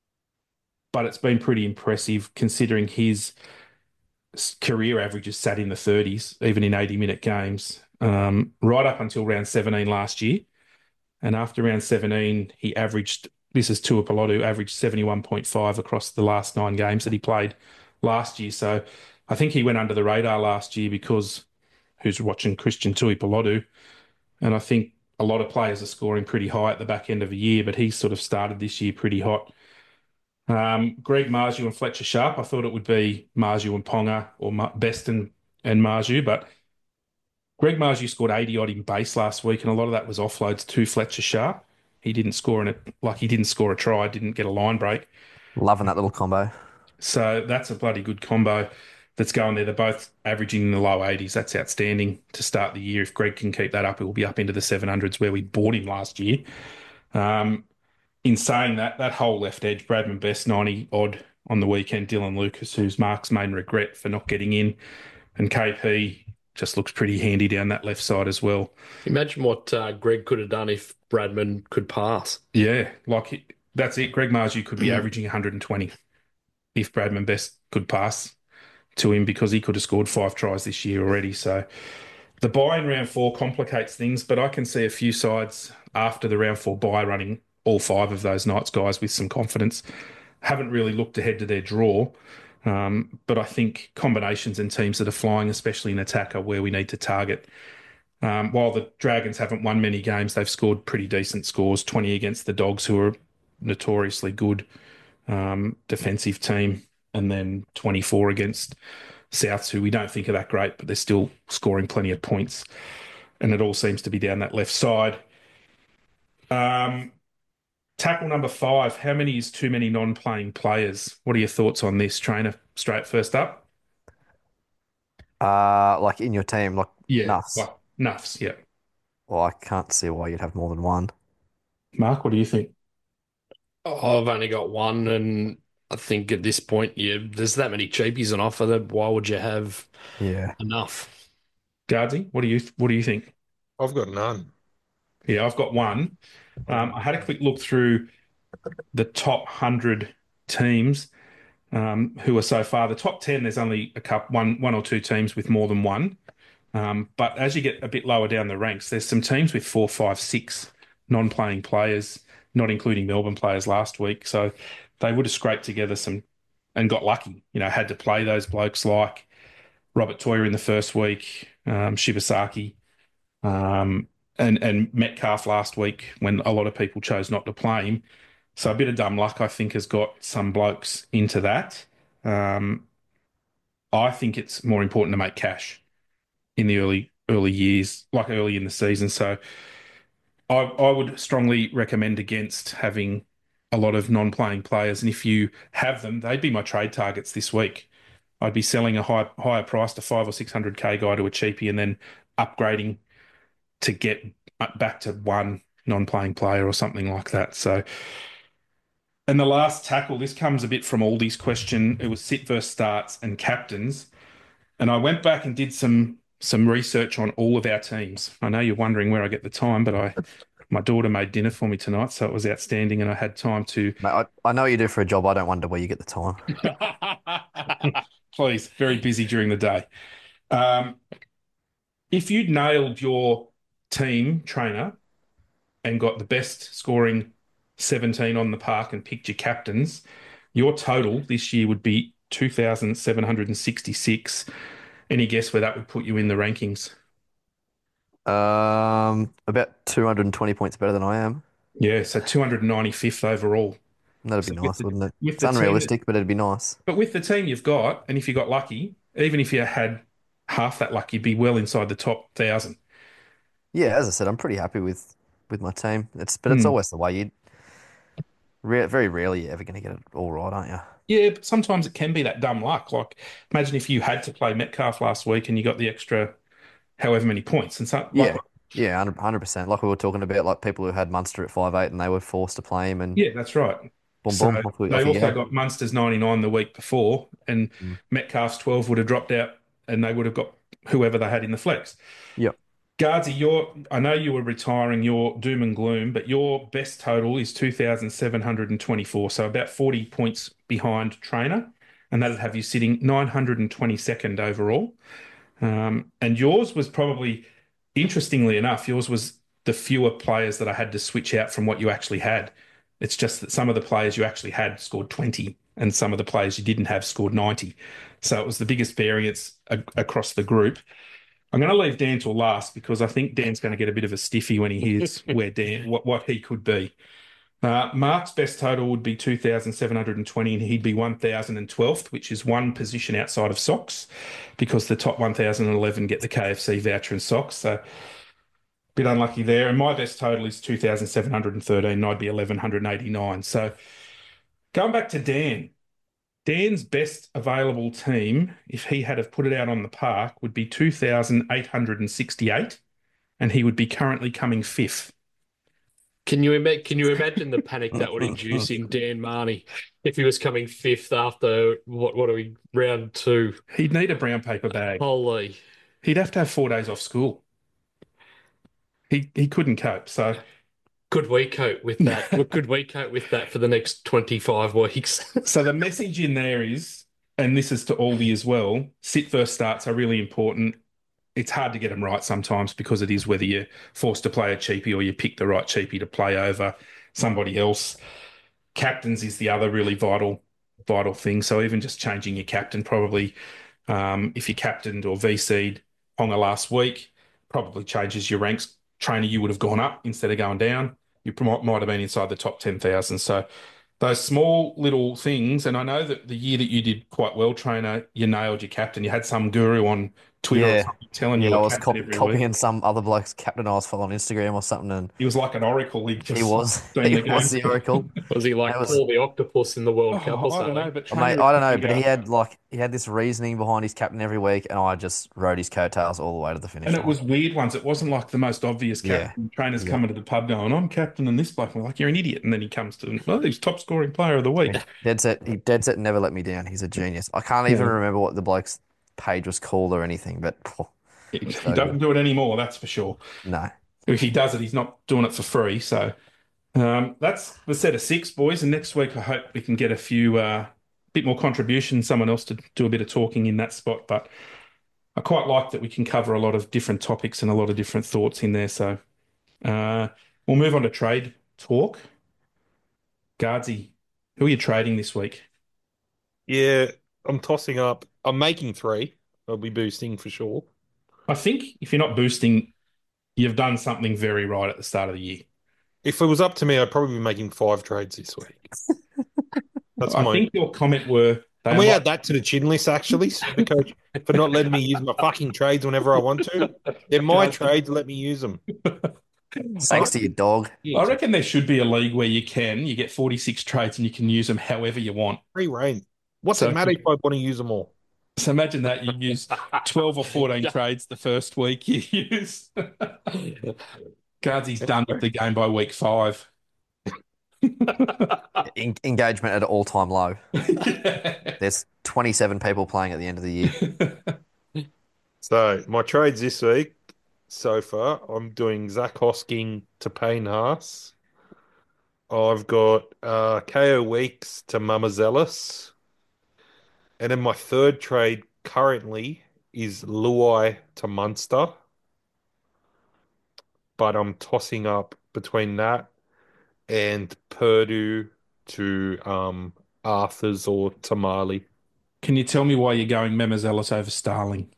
but it's been pretty impressive considering his career averages sat in the thirties, even in eighty minute games, um, right up until round seventeen last year. And after round seventeen, he averaged, this is Tuipulotu, averaged seventy-one point five across the last nine games that he played last year. So I think he went under the radar last year because who's watching Christian Tuipulotu? And I think a lot of players are scoring pretty high at the back end of the year, but he sort of started this year pretty hot. Um, Greg Marju and Fletcher Sharp. I thought it would be Marju and Ponga or Ma- Best and, and Marju, but Greg Marju scored eighty odd in base last week, and a lot of that was offloads to Fletcher Sharp. He didn't score in it, like he didn't score a try, didn't get a line break. Loving that little combo. So that's a bloody good combo that's going there. They're both averaging in the low eighties. That's outstanding to start the year. If Greg can keep that up, it will be up into the seven hundreds where we bought him last year. Um, in saying that, that whole left edge, Bradman Best ninety odd on the weekend, Dylan Lucas, who's Mark's main regret for not getting in, and K P just looks pretty handy down that left side as well. Imagine what uh, Greg could have done if Bradman could pass. Yeah, like that's it. Greg Marju could be averaging one hundred twenty if Bradman Best could pass to him because he could have scored five tries this year already. So the buy in round four complicates things, but I can see a few sides after the round four buy running all five of those Knights guys with some confidence. Haven't really looked ahead to their draw, um, but I think combinations and teams that are flying, especially in attack, are where we need to target. Um, while the Dragons haven't won many games, they've scored pretty decent scores, twenty against the Dogs, who are notoriously good um, defensive team, and then twenty-four against Souths, who we don't think are that great, but they're still scoring plenty of points. And it all seems to be down that left side. Um, tackle number five, how many is too many non-playing players? What are your thoughts on this, trainer? Straight first up? Uh, like in your team, like Yeah, Nuffs. well, Nuffs, yeah. Well, I can't see why you'd have more than one. Mark, what do you think? Oh, I've only got one, and I think at this point, yeah, there's that many cheapies on offer that why would you have Yeah. enough? Guardsy, what do you what do you think? I've got none. Yeah, I've got one. Um, I had a quick look through the top one hundred teams um, who are so far. The top ten, there's only a couple, one, one or two teams with more than one. Um, but as you get a bit lower down the ranks, there's some teams with four, five, six non-playing players, not including Melbourne players last week. So they would have scraped together some and got lucky. You know, had to play those blokes like Robert Toyer in the first week, um, Shibasaki, um, and and Metcalf last week when a lot of people chose not to play him. So a bit of dumb luck, I think, has got some blokes into that. Um, I think it's more important to make cash in the early early years, like early in the season. So I I would strongly recommend against having a lot of non-playing players. And if you have them, they'd be my trade targets this week. I'd be selling a high higher price to five or six hundred K guy to a cheapie and then upgrading to get back to one non-playing player or something like that. So, and the last tackle, this comes a bit from Aldi's question. It was sit versus starts and captains. And I went back and did some some research on all of our teams. I know you're wondering where I get the time, but I my daughter made dinner for me tonight, so it was outstanding, and I had time to. Mate, I, I know what you do for a job. I don't wonder where you get the time. Please, very busy during the day. Um, if you'd nailed your team trainer and got the best scoring seventeen on the park and picked your captains, your total this year would be two thousand seven hundred sixty-six. Any guess where that would put you in the rankings? Um, about two hundred twenty points better than I am. Yeah, so two hundred ninety-fifth overall. That'd So be with nice, the wouldn't it? with It's the team that, unrealistic, but it'd be nice. but with the team you've got, and if you got lucky, even if you had half that luck, you'd be well inside the top thousand. Yeah, as I said, I'm pretty happy with with my team. It's but it's Hmm. always the way you. Re very rarely you're ever going to get it all right, aren't you? Yeah, but sometimes it can be that dumb luck. Like, imagine if you had to play Metcalf last week and you got the extra however many points, and so like, Yeah, yeah, one hundred percent. Like we were talking about, like people who had Munster at five eight and they were forced to play him, and yeah, that's right. boom, So boom, off we, they off you also go. got Munster's ninety-nine the week before, and Mm. Metcalf's twelve would have dropped out, and they would have got whoever they had in the flex. Yep. Guardsy, your I know you were retiring your doom and gloom, but your best total is two thousand seven hundred twenty-four, so about forty points behind trainer, and that'd have you sitting nine hundred twenty-second overall. Um, and yours was probably, interestingly enough, yours was the fewer players that I had to switch out from what you actually had. It's just that some of the players you actually had scored twenty, and some of the players you didn't have scored ninety. So it was the biggest variance a across the group. I'm going to leave Dan till last because I think Dan's going to get a bit of a stiffy when he hears where Dan what what he could be. Uh, Mark's best total would be two thousand seven hundred twenty, and he'd be one thousand twelfth, which is one position outside of socks, because the top one thousand eleven get the K F C voucher and socks. So a bit unlucky there. And my best total is two thousand seven hundred thirteen, and I'd be eleven eighty-nine. So going back to Dan. Dan's best available team, if he had have put it out on the park, would be two thousand eight hundred sixty-eight, and he would be currently coming fifth. Can you ima can you imagine the panic that would induce in Dan Marnie if he was coming fifth after what what are we round two? He'd need a brown paper bag. Holy. He'd have to have four days off school. He he couldn't cope. So Could we cope with that? Well, could we cope with that for the next twenty-five weeks? so the message in there is, and this is to Alby as well, sit first starts are really important. It's hard to get them right sometimes because it is whether you're forced to play a cheapie or you pick the right cheapie to play over somebody else. Captains is the other really vital vital thing. So even just changing your captain, probably um, if you captained or V C'd Ponga last week, probably changes your ranks. Trainer, you would have gone up instead of going down. You might, might have been inside the top ten thousand. So those small little things, and I know that the year that you did quite well, trainer, you nailed your captain. You had some guru on Twitter or Yeah, something telling you yeah. I a was captain cop every week. copying some other bloke's captain I was following on Instagram or something, and He was like an oracle. He'd he just was seen he the was game. the oracle. Was he like That was- Paul the Octopus in the World Cup or Oh, I don't know, something? but Oh, mate, trainer I don't know, would but he go. had like he had this reasoning behind his captain every week, and I just rode his coattails all the way to the finish And it line. was weird ones. It wasn't like the most obvious Yeah. captain. Trainers Yeah. coming to the pub going, I'm captain and this bloke. We're like, you're an idiot. And then he comes to them, well, he's top scoring player of the week. Yeah, dead set. He dead set never let me down. He's a genius. I can't even Yeah. remember what the bloke's page was called or anything, but oh, He so doesn't good. do it anymore, that's for sure. No. If he does it, he's not doing it for free. So um, that's the set of six, boys. And next week, I hope we can get a few, uh, bit more contribution, someone else to do a bit of talking in that spot. But I quite like that we can cover a lot of different topics and a lot of different thoughts in there. So uh, we'll move on to trade talk. Guardsy, who are you trading this week? Yeah, I'm tossing up. I'm making three. I'll be boosting for sure. I think if you're not boosting, you've done something very right at the start of the year. If it was up to me, I'd probably be making five trades this week. That's I my. think your comment were they And we might- add that to the chin list, actually, Supercoach, for not letting me use my fucking trades whenever I want to. They're my Guys- trades, let me use them. Thanks to your dog. I reckon there should be a league where you can, you get forty-six trades and you can use them however you want. Free reign. What's So- it matter if I want to use them all? So imagine that you use twelve or fourteen trades the first week you use. Guardsy's done with the game by week five. En engagement at an all-time low. Yeah. There's twenty-seven people playing at the end of the year. So, my trades this week, so far. I'm doing Zach Hosking to Payne Haas. I've got uh, K O Weeks to Mama Zealous. And then my third trade currently is Luai to Munster. But I'm tossing up between that and Purdue to um, Arthurs or Tamale. Can you tell me why you're going Memezelis over Starling?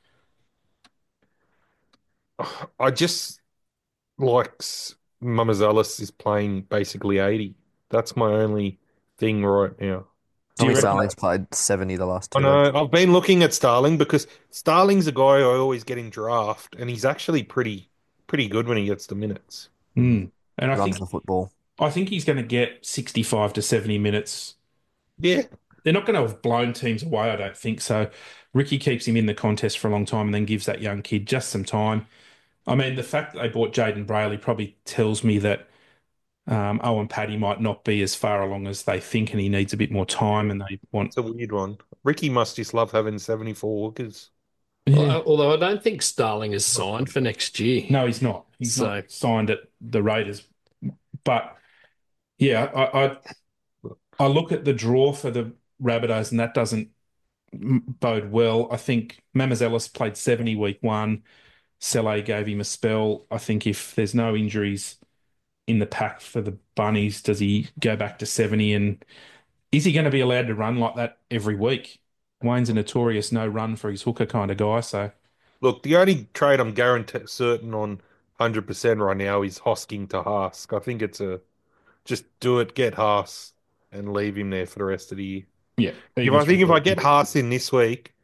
I just like Mama Zealous is playing basically eighty. That's my only thing right now. Do you Tommy reckon? Starling's played seventy the last I two weeks. know. I've been looking at Starling because Starling's a guy I always get in draft, and he's actually pretty pretty good when he gets the minutes. Hmm. And I Runs think the football. I think he's going to get sixty-five to seventy minutes. Yeah. They're not going to have blown teams away, I don't think. So Ricky keeps him in the contest for a long time and then gives that young kid just some time. I mean, the fact that they bought Jaden Brayley probably tells me that um, Owen Paddy might not be as far along as they think, and he needs a bit more time. And they want, It's a weird one. Ricky must just love having seventy-four hookers. yeah, Al- Although I don't think Starling is signed for next year. no, he's not. He's not So signed at the Raiders. But yeah, I, I I look at the draw for the Rabbitohs, and that doesn't m- bode well. I think Mamazelis played seventy week one. Sele gave him a spell. I think if there's no injuries in the pack for the Bunnies, does he go back to seventy? And is he going to be allowed to run like that every week? Wayne's a notorious no run for his hooker kind of guy. So Look, the only trade I'm guaranteed certain on one hundred percent right now is Hosking to Hask. I think it's a just do it, get Haas, and leave him there for the rest of the year. yeah, If even I through think if I the get Haas in this week,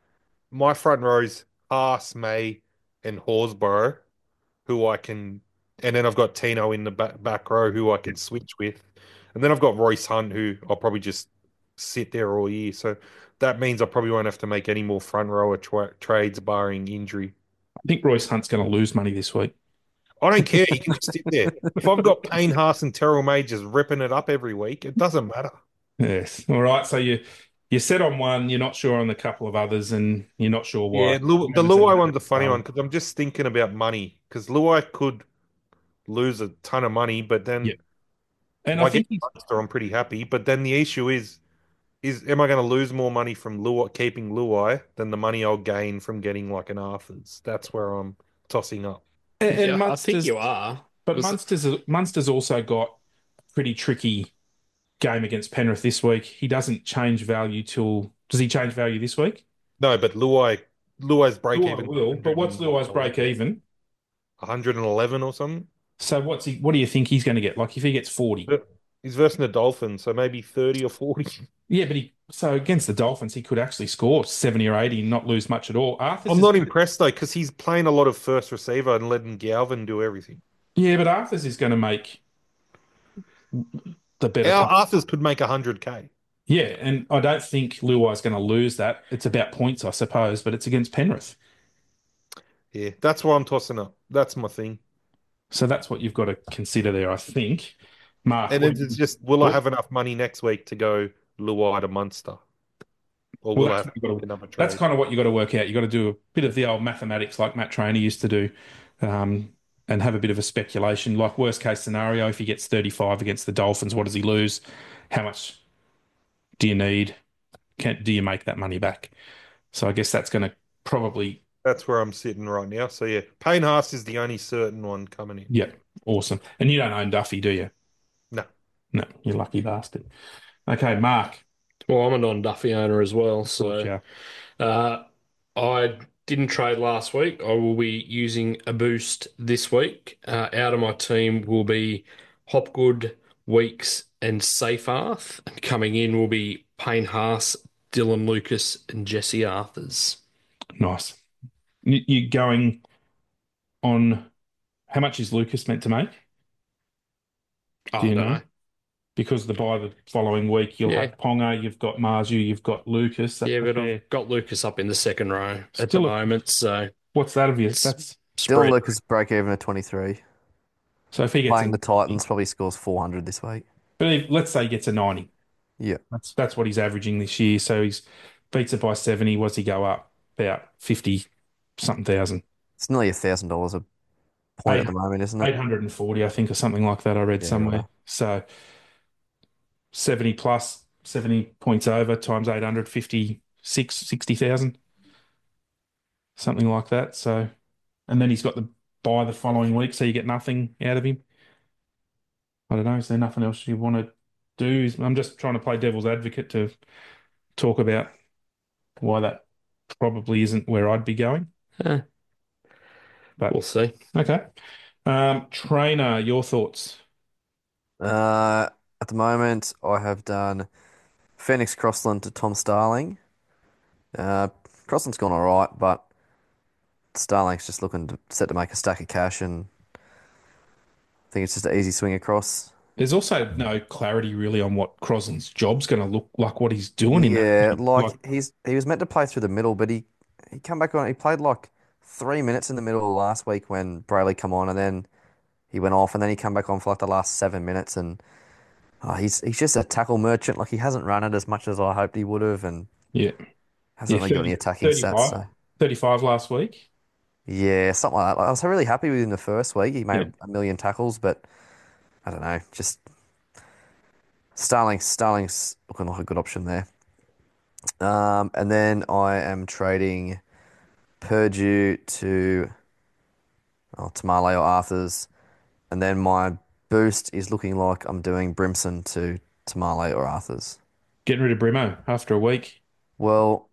my front row's Haas, May, and Horsburgh, who I can, and then I've got Tino in the back, back row who I can switch with, and then I've got Royce Hunt who I'll probably just sit there all year. So that means I probably won't have to make any more front rower tra trades barring injury. I think Royce Hunt's going to lose money this week. I don't care. You can just sit there. If I've got Payne Haas and Terrell May just ripping it up every week, it doesn't matter. Yes. All right. So you you're set on one. You're not sure on the couple of others, and you're not sure why. Yeah, Lu the Mamazelis Luai one's a funny one Starling. because I'm just thinking about money because Luai could lose a ton of money, but Yeah. then And if I I get think he's Munster, I'm pretty happy. But then the issue is, is am I going to lose more money from Luai, keeping Luai than the money I'll gain from getting like an Arthurs? That's where I'm tossing up. and, and yeah, I think Munster's, you are. but Because Munster's Munster's also got a pretty tricky game against Penrith this week. He doesn't change value till does he change value this week? No, but Luai, Luai's break Luai even will, but what's Luai's break even? one hundred eleven or something. So what's he? What do you think he's going to get? Like if he gets forty, But he's versing the Dolphins, so maybe thirty or forty. yeah, but he so against the Dolphins he could actually score seventy or eighty and not lose much at all. Arthur's I'm is not impressed though, because he's playing a lot of first receiver and letting Galvin do everything. yeah, but Arthur's is going to make the better Our play. Arthurs could make one hundred K. Yeah, and I don't think Luai's going to lose that. It's about points, I suppose, but it's against Penrith. Yeah, that's why I'm tossing up. That's my thing. So that's what you've got to consider there, I think. Mark, And what, it's just, will I well, have enough money next week to go Luai to Munster? Or well, will I that's, have to what you've got make to, another that's trade? kind of what you've got to work out. You've got to do a bit of the old mathematics like Matt Trainer used to do, um, and have a bit of a speculation. Like worst case scenario, if he gets thirty-five against the Dolphins, what does he lose? How much do you need? Can, do you make that money back? So I guess that's going to probably, That's where I'm sitting right now. So yeah, Payne Haas is the only certain one coming in. yeah, awesome. And you don't own Duffy, do you? No. No, you lucky bastard. Okay, Mark. well, I'm a non-Duffy owner as well. Of course, So yeah. uh, I didn't trade last week. I will be using a boost this week. Uh, out of my team will be Hopgood, Weeks, and Seyfarth. And coming in will be Payne Haas, Dylan Lucas, and Jesse Arthurs. Nice. You, you going on how much is Lucas meant to make? I Do you don't know? know. Because the by the following week you'll Yeah, have Ponga, you've got Marzu, you've got Lucas. That's yeah, a but fair. I've got Lucas up in the second row at the Still, a, moment, so what's that of you? it's That's Dylan spread. Lucas break even at twenty-three. so if he gets Playing a, the Titans probably scores four hundred this week. but if, let's say he gets a ninety. Yeah. That's that's what he's averaging this year. So he's beats it by seventy. What's he go up? About fifty something thousand. It's nearly a thousand dollars a point at eight, the moment, isn't it? eight hundred forty, I think, or something like that I read Yeah, somewhere. right. So seventy plus, seventy points over times eight hundred fifty-six, sixty thousand, something like that. So, and then he's got the buy the following week, so you get nothing out of him. I don't know. Is there nothing else you want to do? I'm just trying to play devil's advocate to talk about why that probably isn't where I'd be going. Eh, But we'll see. okay. Um, trainer, your thoughts? Uh, at the moment, I have done Phoenix Crossland to Tom Starling. Uh, Crossland's gone all right, but Starling's just looking to, set to make a stack of cash, and I think it's just an easy swing across. There's also no clarity really on what Crosland's job's going to look like, what he's doing in that Yeah, team. Like, like he's he was meant to play through the middle, but he he come back on. He played like three minutes in the middle last week when Brayley come on, and then he went off, and then he come back on for like the last seven minutes, and oh, he's he's just a tackle merchant. Like he hasn't run it as much as I hoped he would have, and yeah, hasn't yeah, really got any thirty, attacking stats. thirty-five, So thirty-five last week. yeah, something like that. Like, I was really happy with him the first week. He Yeah. made a million tackles, but I don't know, just Starling Starling's looking like a good option there. Um, and then I am trading Purdue to oh, Tamale or Arthurs. And then my boost is looking like I'm doing Brimson to Tamale or Arthurs. Getting rid of Brimo after a week. Well,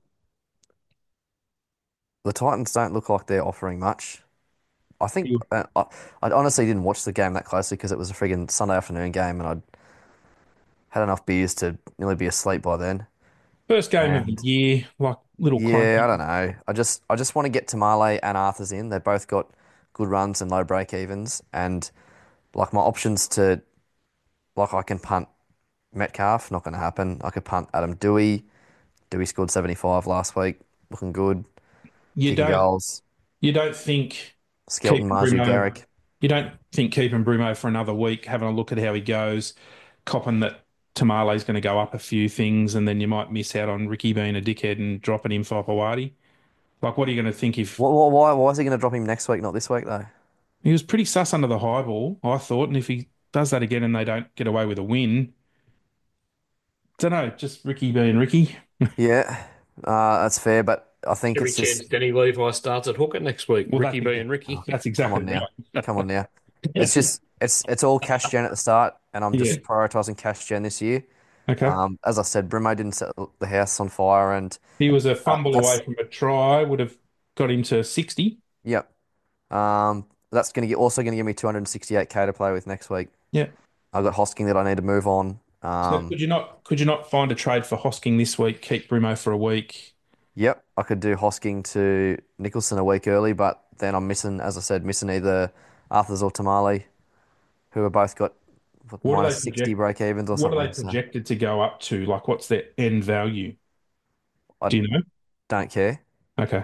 the Titans don't look like they're offering much. I think You- uh, I, I honestly didn't watch the game that closely because it was a friggin' Sunday afternoon game and I'd had enough beers to nearly be asleep by then. First game of the And year, like little yeah, I clunky. don't know. I just I just want to get Tamale and Arthurs in. They've both got good runs and low break evens, and like my options to like I can punt Metcalf, not going to happen. I could punt Adam Dewey. Dewey scored seventy-five last week, looking good, You kicking don't, goals. you don't think Skelton, keeping Marju, Brimo, Garrick. you don't think keeping Brimo for another week, having a look at how he goes, copping that Tamale's going to go up a few things, and then you might miss out on Ricky being a dickhead and dropping him for Hawadi. Like, what are you going to think if Why, why, why is he going to drop him next week, not this week though? he was pretty sus under the high ball, I thought, and if he does that again and they don't get away with a win, don't know, just Ricky being Ricky. Yeah, uh, that's fair, but I think Every it's chance just Danny Levi starts at hooker next week. Well, Ricky that's being exactly, oh, Ricky. that's come exactly on now, right. come on now. It's just it's it's all cash gen at the start, and I'm Yeah. just prioritizing cash gen this year. Okay. Um, as I said, Brimo didn't set the house on fire, and He was a uh, fumble that's away from a try, would have got him to sixty. yep. Um, that's going to get also going to give me two hundred sixty-eight k to play with next week. Yeah. I've got Hosking that I need to move on. So Um, could you not could you not find a trade for Hosking this week, keep Brimo for a week? yep, I could do Hosking to Nicholson a week early, but then I'm missing, as I said, missing either Arthurs or Tamale, who have both got what, What are minus they sixty project break evens or what are something. they So projected to go up to? Like what's their end value? I Do you know? don't care. Okay.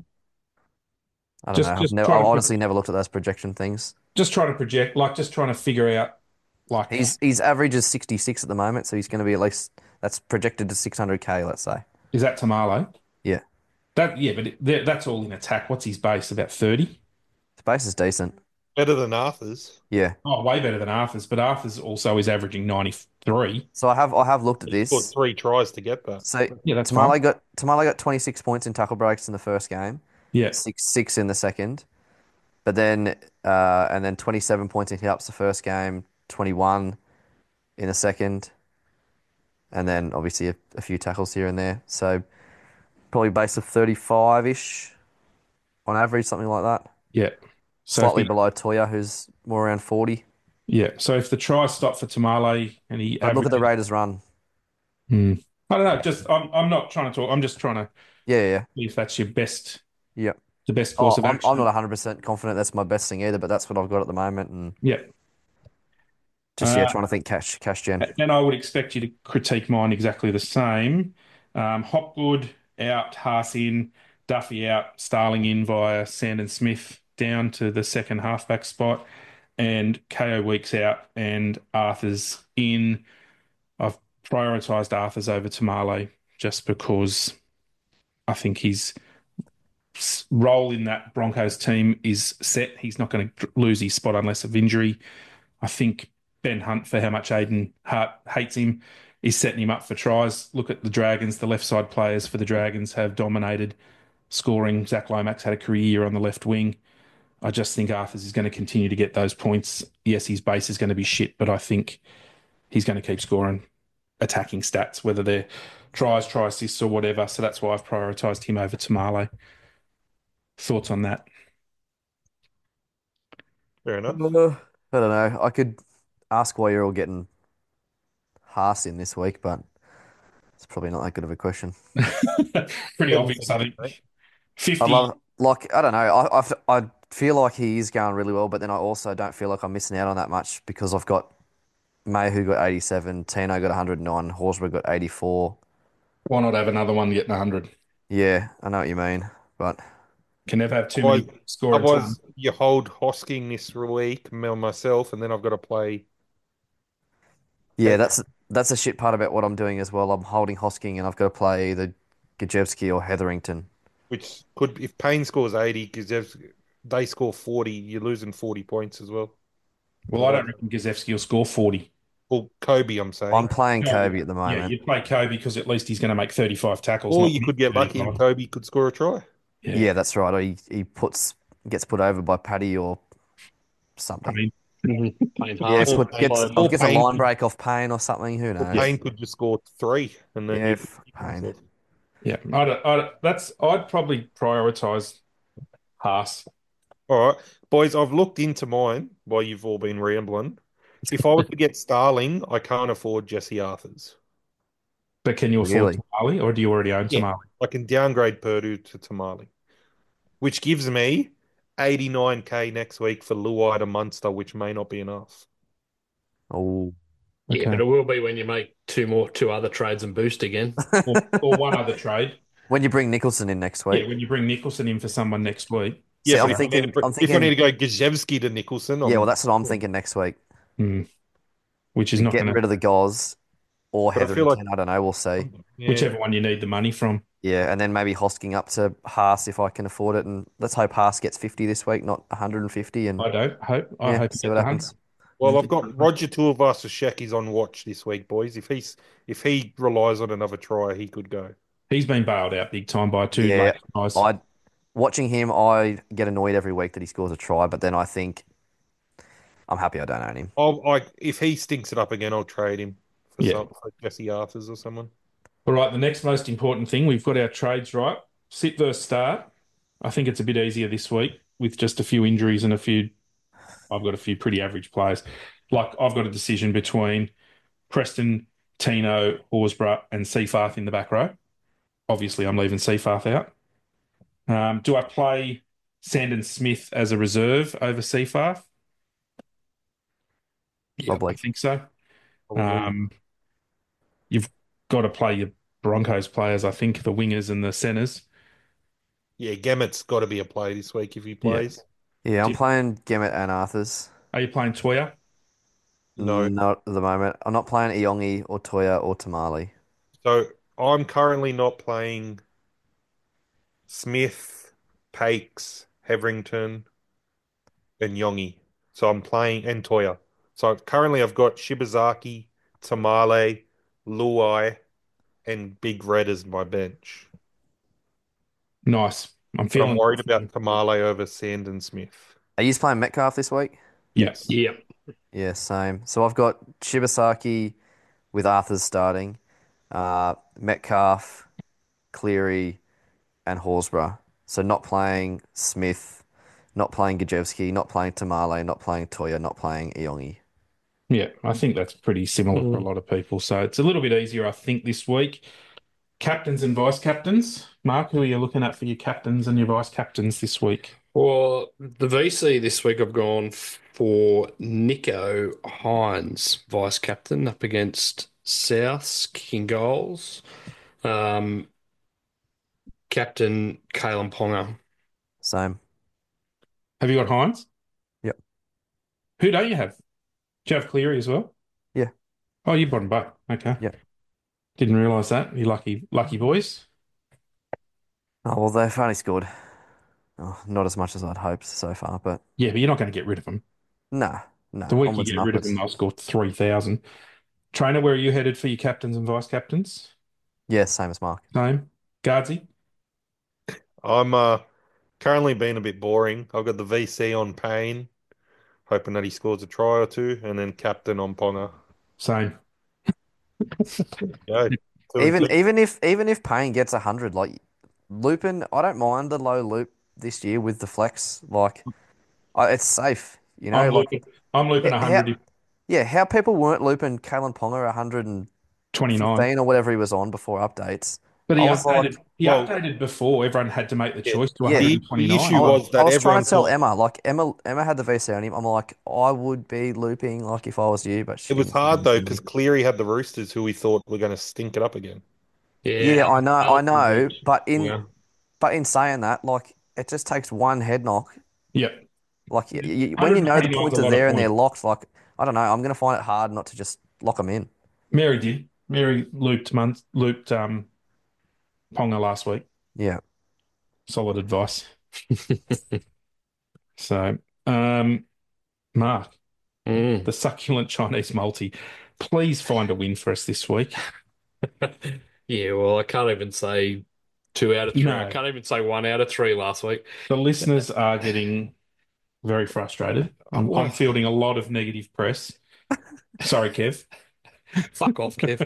I don't know. Just I've just never, try I've to pro- honestly never looked at those projection things. just try to project, like just trying to figure out like He's he's average is sixty-six at the moment, so he's going to be at least that's projected to six hundred k, let's say. is that Tamale? Yeah, That yeah, but it, that- that's all in attack. What's his base? About thirty? the base is decent. Better than Arthur's. Yeah. Oh, way better than Arthur's, but Arthur's also is averaging ninety-three. So I have I have looked at He scored this. three tries to get that. So Yeah, that's fine. Tamale got Tamale got twenty-six points in tackle breaks in the first game, Yeah. six six in the second, but then uh, and then twenty-seven points in hit ups the first game, twenty-one in the second, and then obviously a, a few tackles here and there. So probably base of thirty-five-ish on average, something like that. Yeah. So if Slightly the, below Toya, who's more around forty. yeah, so if the try stop for Tamale and he But look at the averages, Raiders run. hmm. I don't know. Just I'm I'm not trying to talk. I'm just trying to Yeah, yeah, see if that's your best yeah. the best Oh, course of I'm I'm not action. one hundred percent confident that's my best thing either, but that's what I've got at the moment, and Yeah. just yeah, Uh, trying to think cash cash gen. and I would expect you to critique mine exactly the same. Um, Hopgood out, Haas in, Duffy out, Starling in via Sandon Smith down to the second halfback spot, and K O Weeks out and Arthur's in. I've prioritised Arthur's over Tamale just because I think he's role in that Broncos team is set. He's not going to lose his spot unless of injury. I think Ben Hunt, for how much Aiden Hart hates him, is setting him up for tries. Look at the Dragons. The left side players for the Dragons have dominated scoring. Zach Lomax had a career year on the left wing. I just think Arthurs is going to continue to get those points. Yes, his base is going to be shit, but I think he's going to keep scoring attacking stats, whether they're tries, try assists, or whatever. So that's why I've prioritised him over Tamale. Thoughts on that? Fair enough. Uh, I don't know. I could ask why you're all getting Haas in this week, but it's probably not that good of a question. Pretty obvious, I think. Mate. I fifty. love, like, I don't know. I, I, I feel like he is going really well, but then I also don't feel like I'm missing out on that much because I've got Mayhew got eighty-seven, Tino got one hundred nine, Horsburgh got eighty-four. Why not have another one getting one hundred? Yeah, I know what you mean, but Can never have too Otherwise, many score a ton. otherwise you hold Hosking this week, me- myself, and then I've got to play. yeah, that's that's a shit part about what I'm doing as well. I'm holding Hosking and I've got to play either Gajewski or Hetherington. Which could, if Payne scores eighty, because they score forty, you're losing forty points as well. Well, I don't reckon Gazewski will score forty. Well, Kobe, I'm saying. I'm playing Yeah, Kobe at the Yeah, moment. you'd play Kobe because at least he's going to make thirty-five tackles. Or not you could get lucky and thirty-five. Kobe could score a try. Yeah. Yeah, that's right. Or he, he puts gets put over by Paddy or I something. mean, Playing Yeah, half. Or put, gets Payne- or gets a Payne line could- break off Payne or something. Who Or knows? Payne could just score three, and then Yeah, you fuck Payne. yeah, I'd, I'd, that's I'd probably prioritise Haas. All right, boys, I've looked into mine while you've all been rambling. If I was to get Starling, I can't afford Jesse Arthurs. But can you afford Really? Tamale, or do you already own Yeah. Tamale? I can downgrade Purdue to Tamale, which gives me eighty-nine K next week for Luai to Munster, which may not be enough. Oh, Yeah, Okay. but it will be when you make two more, two other trades and boost again. Or, or one other trade. when you bring Nicholson in next Yeah, week. when you bring Nicholson in for someone next week. See, Yeah, I'm but if I thinking- need to, I'm if I thinking- need to go Gajewski to Nicholson, Yeah, I'm- well, that's what I'm thinking next week. Hmm. Which is not Getting going rid to, of the Goz or But I feel Hetherington. like- I don't know. We'll see. Yeah. whichever one you need the money from. Yeah, and then maybe Hosking up to Haas if I can afford it. And let's hope Haas gets fifty this week, not one hundred fifty. And I don't hope. I yeah, hope he see gets what the happens. hundred. Well, I've got Roger Tuivasa-Sheck is on watch this week, boys. If he's if he relies on another try, he could go. He's been bailed out big time by two Yeah, late tries. I watching him, I get annoyed every week that he scores a try, but then I think I'm happy I don't own him. I'll like if he stinks it up again, I'll trade him for Yeah. some for Jesse Arthurs or someone. All right, the next most important thing, we've got our trades right. Sit versus start. I think it's a bit easier this week with just a few injuries and a few. I've got a few pretty average players. Like I've got a decision between Preston, Tino, Horsburgh, and Seafarth in the back row. Obviously, I'm leaving Seafarth out. Um, do I play Sandon Smith as a reserve over Seafarth? Yeah, Probably. I think so. Probably. Um, you've got to play your Broncos players, I think, the wingers and the centres. Yeah, Gammet's got to be a play this week if he plays. Yeah, I'm Did- playing Gemmet and Arthurs. Are you playing Toya? No. Not at the moment. I'm not playing Iongi or Toya or Tamale. So I'm currently not playing Smith, Pakes, Heverington, and Yongi. So I'm playing and Toya. So currently I've got Shibazaki, Tamale, Luai, and Big Red as my bench. Nice. I'm But feeling. I'm worried about Tamale over Sandon Smith. Are you playing Metcalf this week? Yes. Yep. Yeah, same. So I've got Shibasaki with Arthurs starting, uh, Metcalf, Cleary, and Horsburgh. So not playing Smith, not playing Gajewski, not playing Tamale, not playing Toya, not playing Iongi. Yeah, I think that's pretty similar for a lot of people. So it's a little bit easier, I think, this week. Captains and vice captains. Mark, who are you looking at for your captains and your vice captains this week? Well, the V C this week I've gone for Nico Hines, vice captain, up against Souths, kicking goals. Um, captain Kalen Ponga. Same. Have you got Hines? Yep. Who don't you have? Do you have Cleary as well? Yeah. Oh, you bought them both. Okay. Yeah. Didn't realise that. You lucky, lucky boys. Oh, well, they've only scored Oh, not as much as I'd hoped so far, but Yeah, but you're not going to get rid of them. nah, nah, The week you onwards and get rid of them, upwards. they'll score three thousand. Trainer, where are you headed for your captains and vice captains? Yeah, same as Mark. Same. Guardsy? I'm uh currently being a bit boring. I've got the V C on Payne, hoping that he scores a try or two, and then captain on Ponga. Same. Go. Two and Even two. even if even if Payne gets a hundred, like Lupin, I don't mind the low loop this year with the flex. Like, I, it's safe, you know. I'm Like, looping. I'm looping h- how one hundred yeah, how people weren't looping Kalen Ponga a hundred and twenty-nine. fifteen or whatever he was on before updates. But I he was like, updated. He Well, updated before everyone had to make the yeah, choice to yeah, the the issue I, one hundred twenty-nine. wa- was I that was trying everyone to tell thought Emma, like Emma Emma had the V C on him. I'm like, I would be looping like if I was you, but it she was didn't. hard though because Cleary had the Roosters, who we thought were going to stink it up again. Yeah, Yeah, I Al- know, I Alfred know, Beach. but in Yeah. but in saying that, like it just takes one head knock. Yep. Like y y when you know the one hundred twenty-nine is a points are lot of there and they're points. locked, like I don't know, I'm gonna find it hard not to just lock them in. Mary did. Mary looped month looped um Ponga last week. Yeah, Solid advice. So, um, Mark, Mm. the succulent Chinese multi, please find a win for us this week. Yeah, well, I can't even say two out of three. I No, can't even say one out of three last week. the listeners are getting very frustrated. I'm, I'm Oh, fielding a lot of negative press. Sorry, Kev. fuck off, Kev.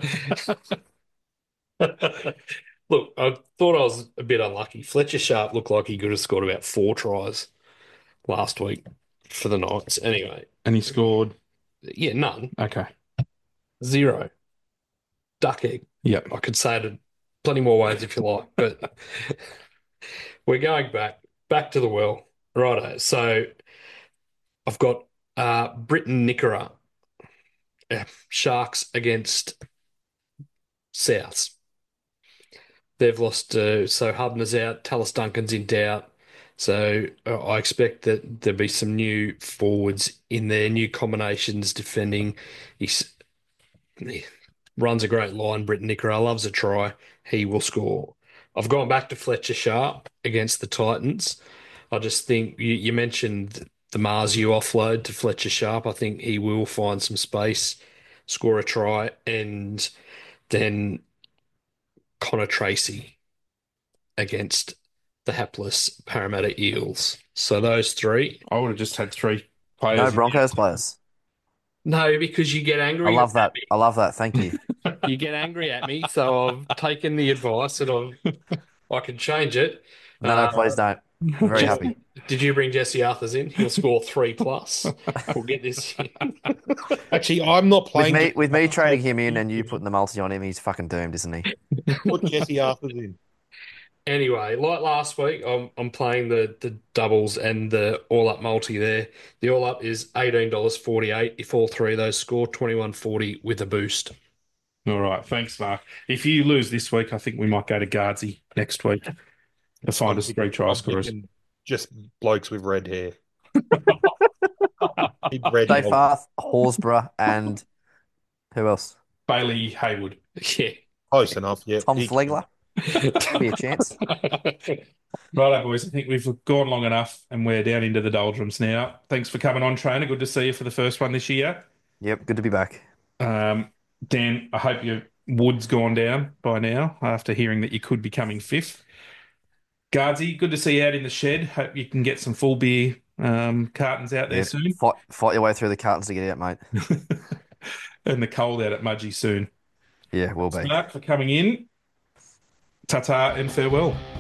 Look, I thought I was a bit unlucky. Fletcher Sharp looked like he could have scored about four tries last week for the Knights. Anyway, And he scored. yeah, none. Okay. Zero. Duck egg. Yep. I could say it in plenty more ways if you like, but we're going back, back to the well. Righto. So I've got uh Britton Nickera, uh, Sharks against Souths. They've lost, uh, so Hubner's out, Tallis Duncan's in doubt. So uh, I expect that there'll be some new forwards in there, new combinations defending. He's, he runs a great line, Britton Nickera loves a try. He will score. I've gone back to Fletcher Sharp against the Titans. I just think you, you mentioned the Mars U offload to Fletcher Sharp. I think he will find some space, score a try, and then Connor Tracy against the hapless Parramatta Eels. So those three. I would have just had three no players. Broncos players. No, because you get I angry love at that. me. I love that. Thank you. You get angry at me, so I've taken the advice and I've I can change it. No, no, Uh, please don't. I'm very Jesse, happy. did you bring Jesse Arthurs in? He'll score three plus. We'll get this. Actually, I'm not With playing. me, Jesse with me trading Arthurs. him in and you putting the multi on him, he's fucking doomed, isn't he? Put Jesse Arthurs in. Anyway, like last week, I'm I'm playing the the doubles and the all up multi there. The all up is eighteen dollars forty-eight. If all three of those score, twenty-one forty with a boost. All right. Thanks, Mark. If you lose this week, I think we might go to Guardsy next week to find I'm us three picking, try I'm scorers. picking just blokes with red hair. Need red Dave hair. Farth, Horsburgh, and who else? Bailey Haywood. Yeah. Close enough. Yeah. Tom He- Flegler. Maybe a chance. Righto, boys. I think we've gone long enough and we're down into the doldrums now. Thanks for coming on, Trainer. Good to see you for the first one this year. Yep, good to be back. Um, Dan, I hope your wood's gone down by now after hearing that you could be coming fifth. Guardsy, good to see you out in the shed. Hope you can get some full beer um, cartons out there Yeah, soon. fight, fight your way through the cartons to get out, mate. And the cold out at Mudgee soon. Yeah, will be. Mark for coming in. Ta-ta and farewell.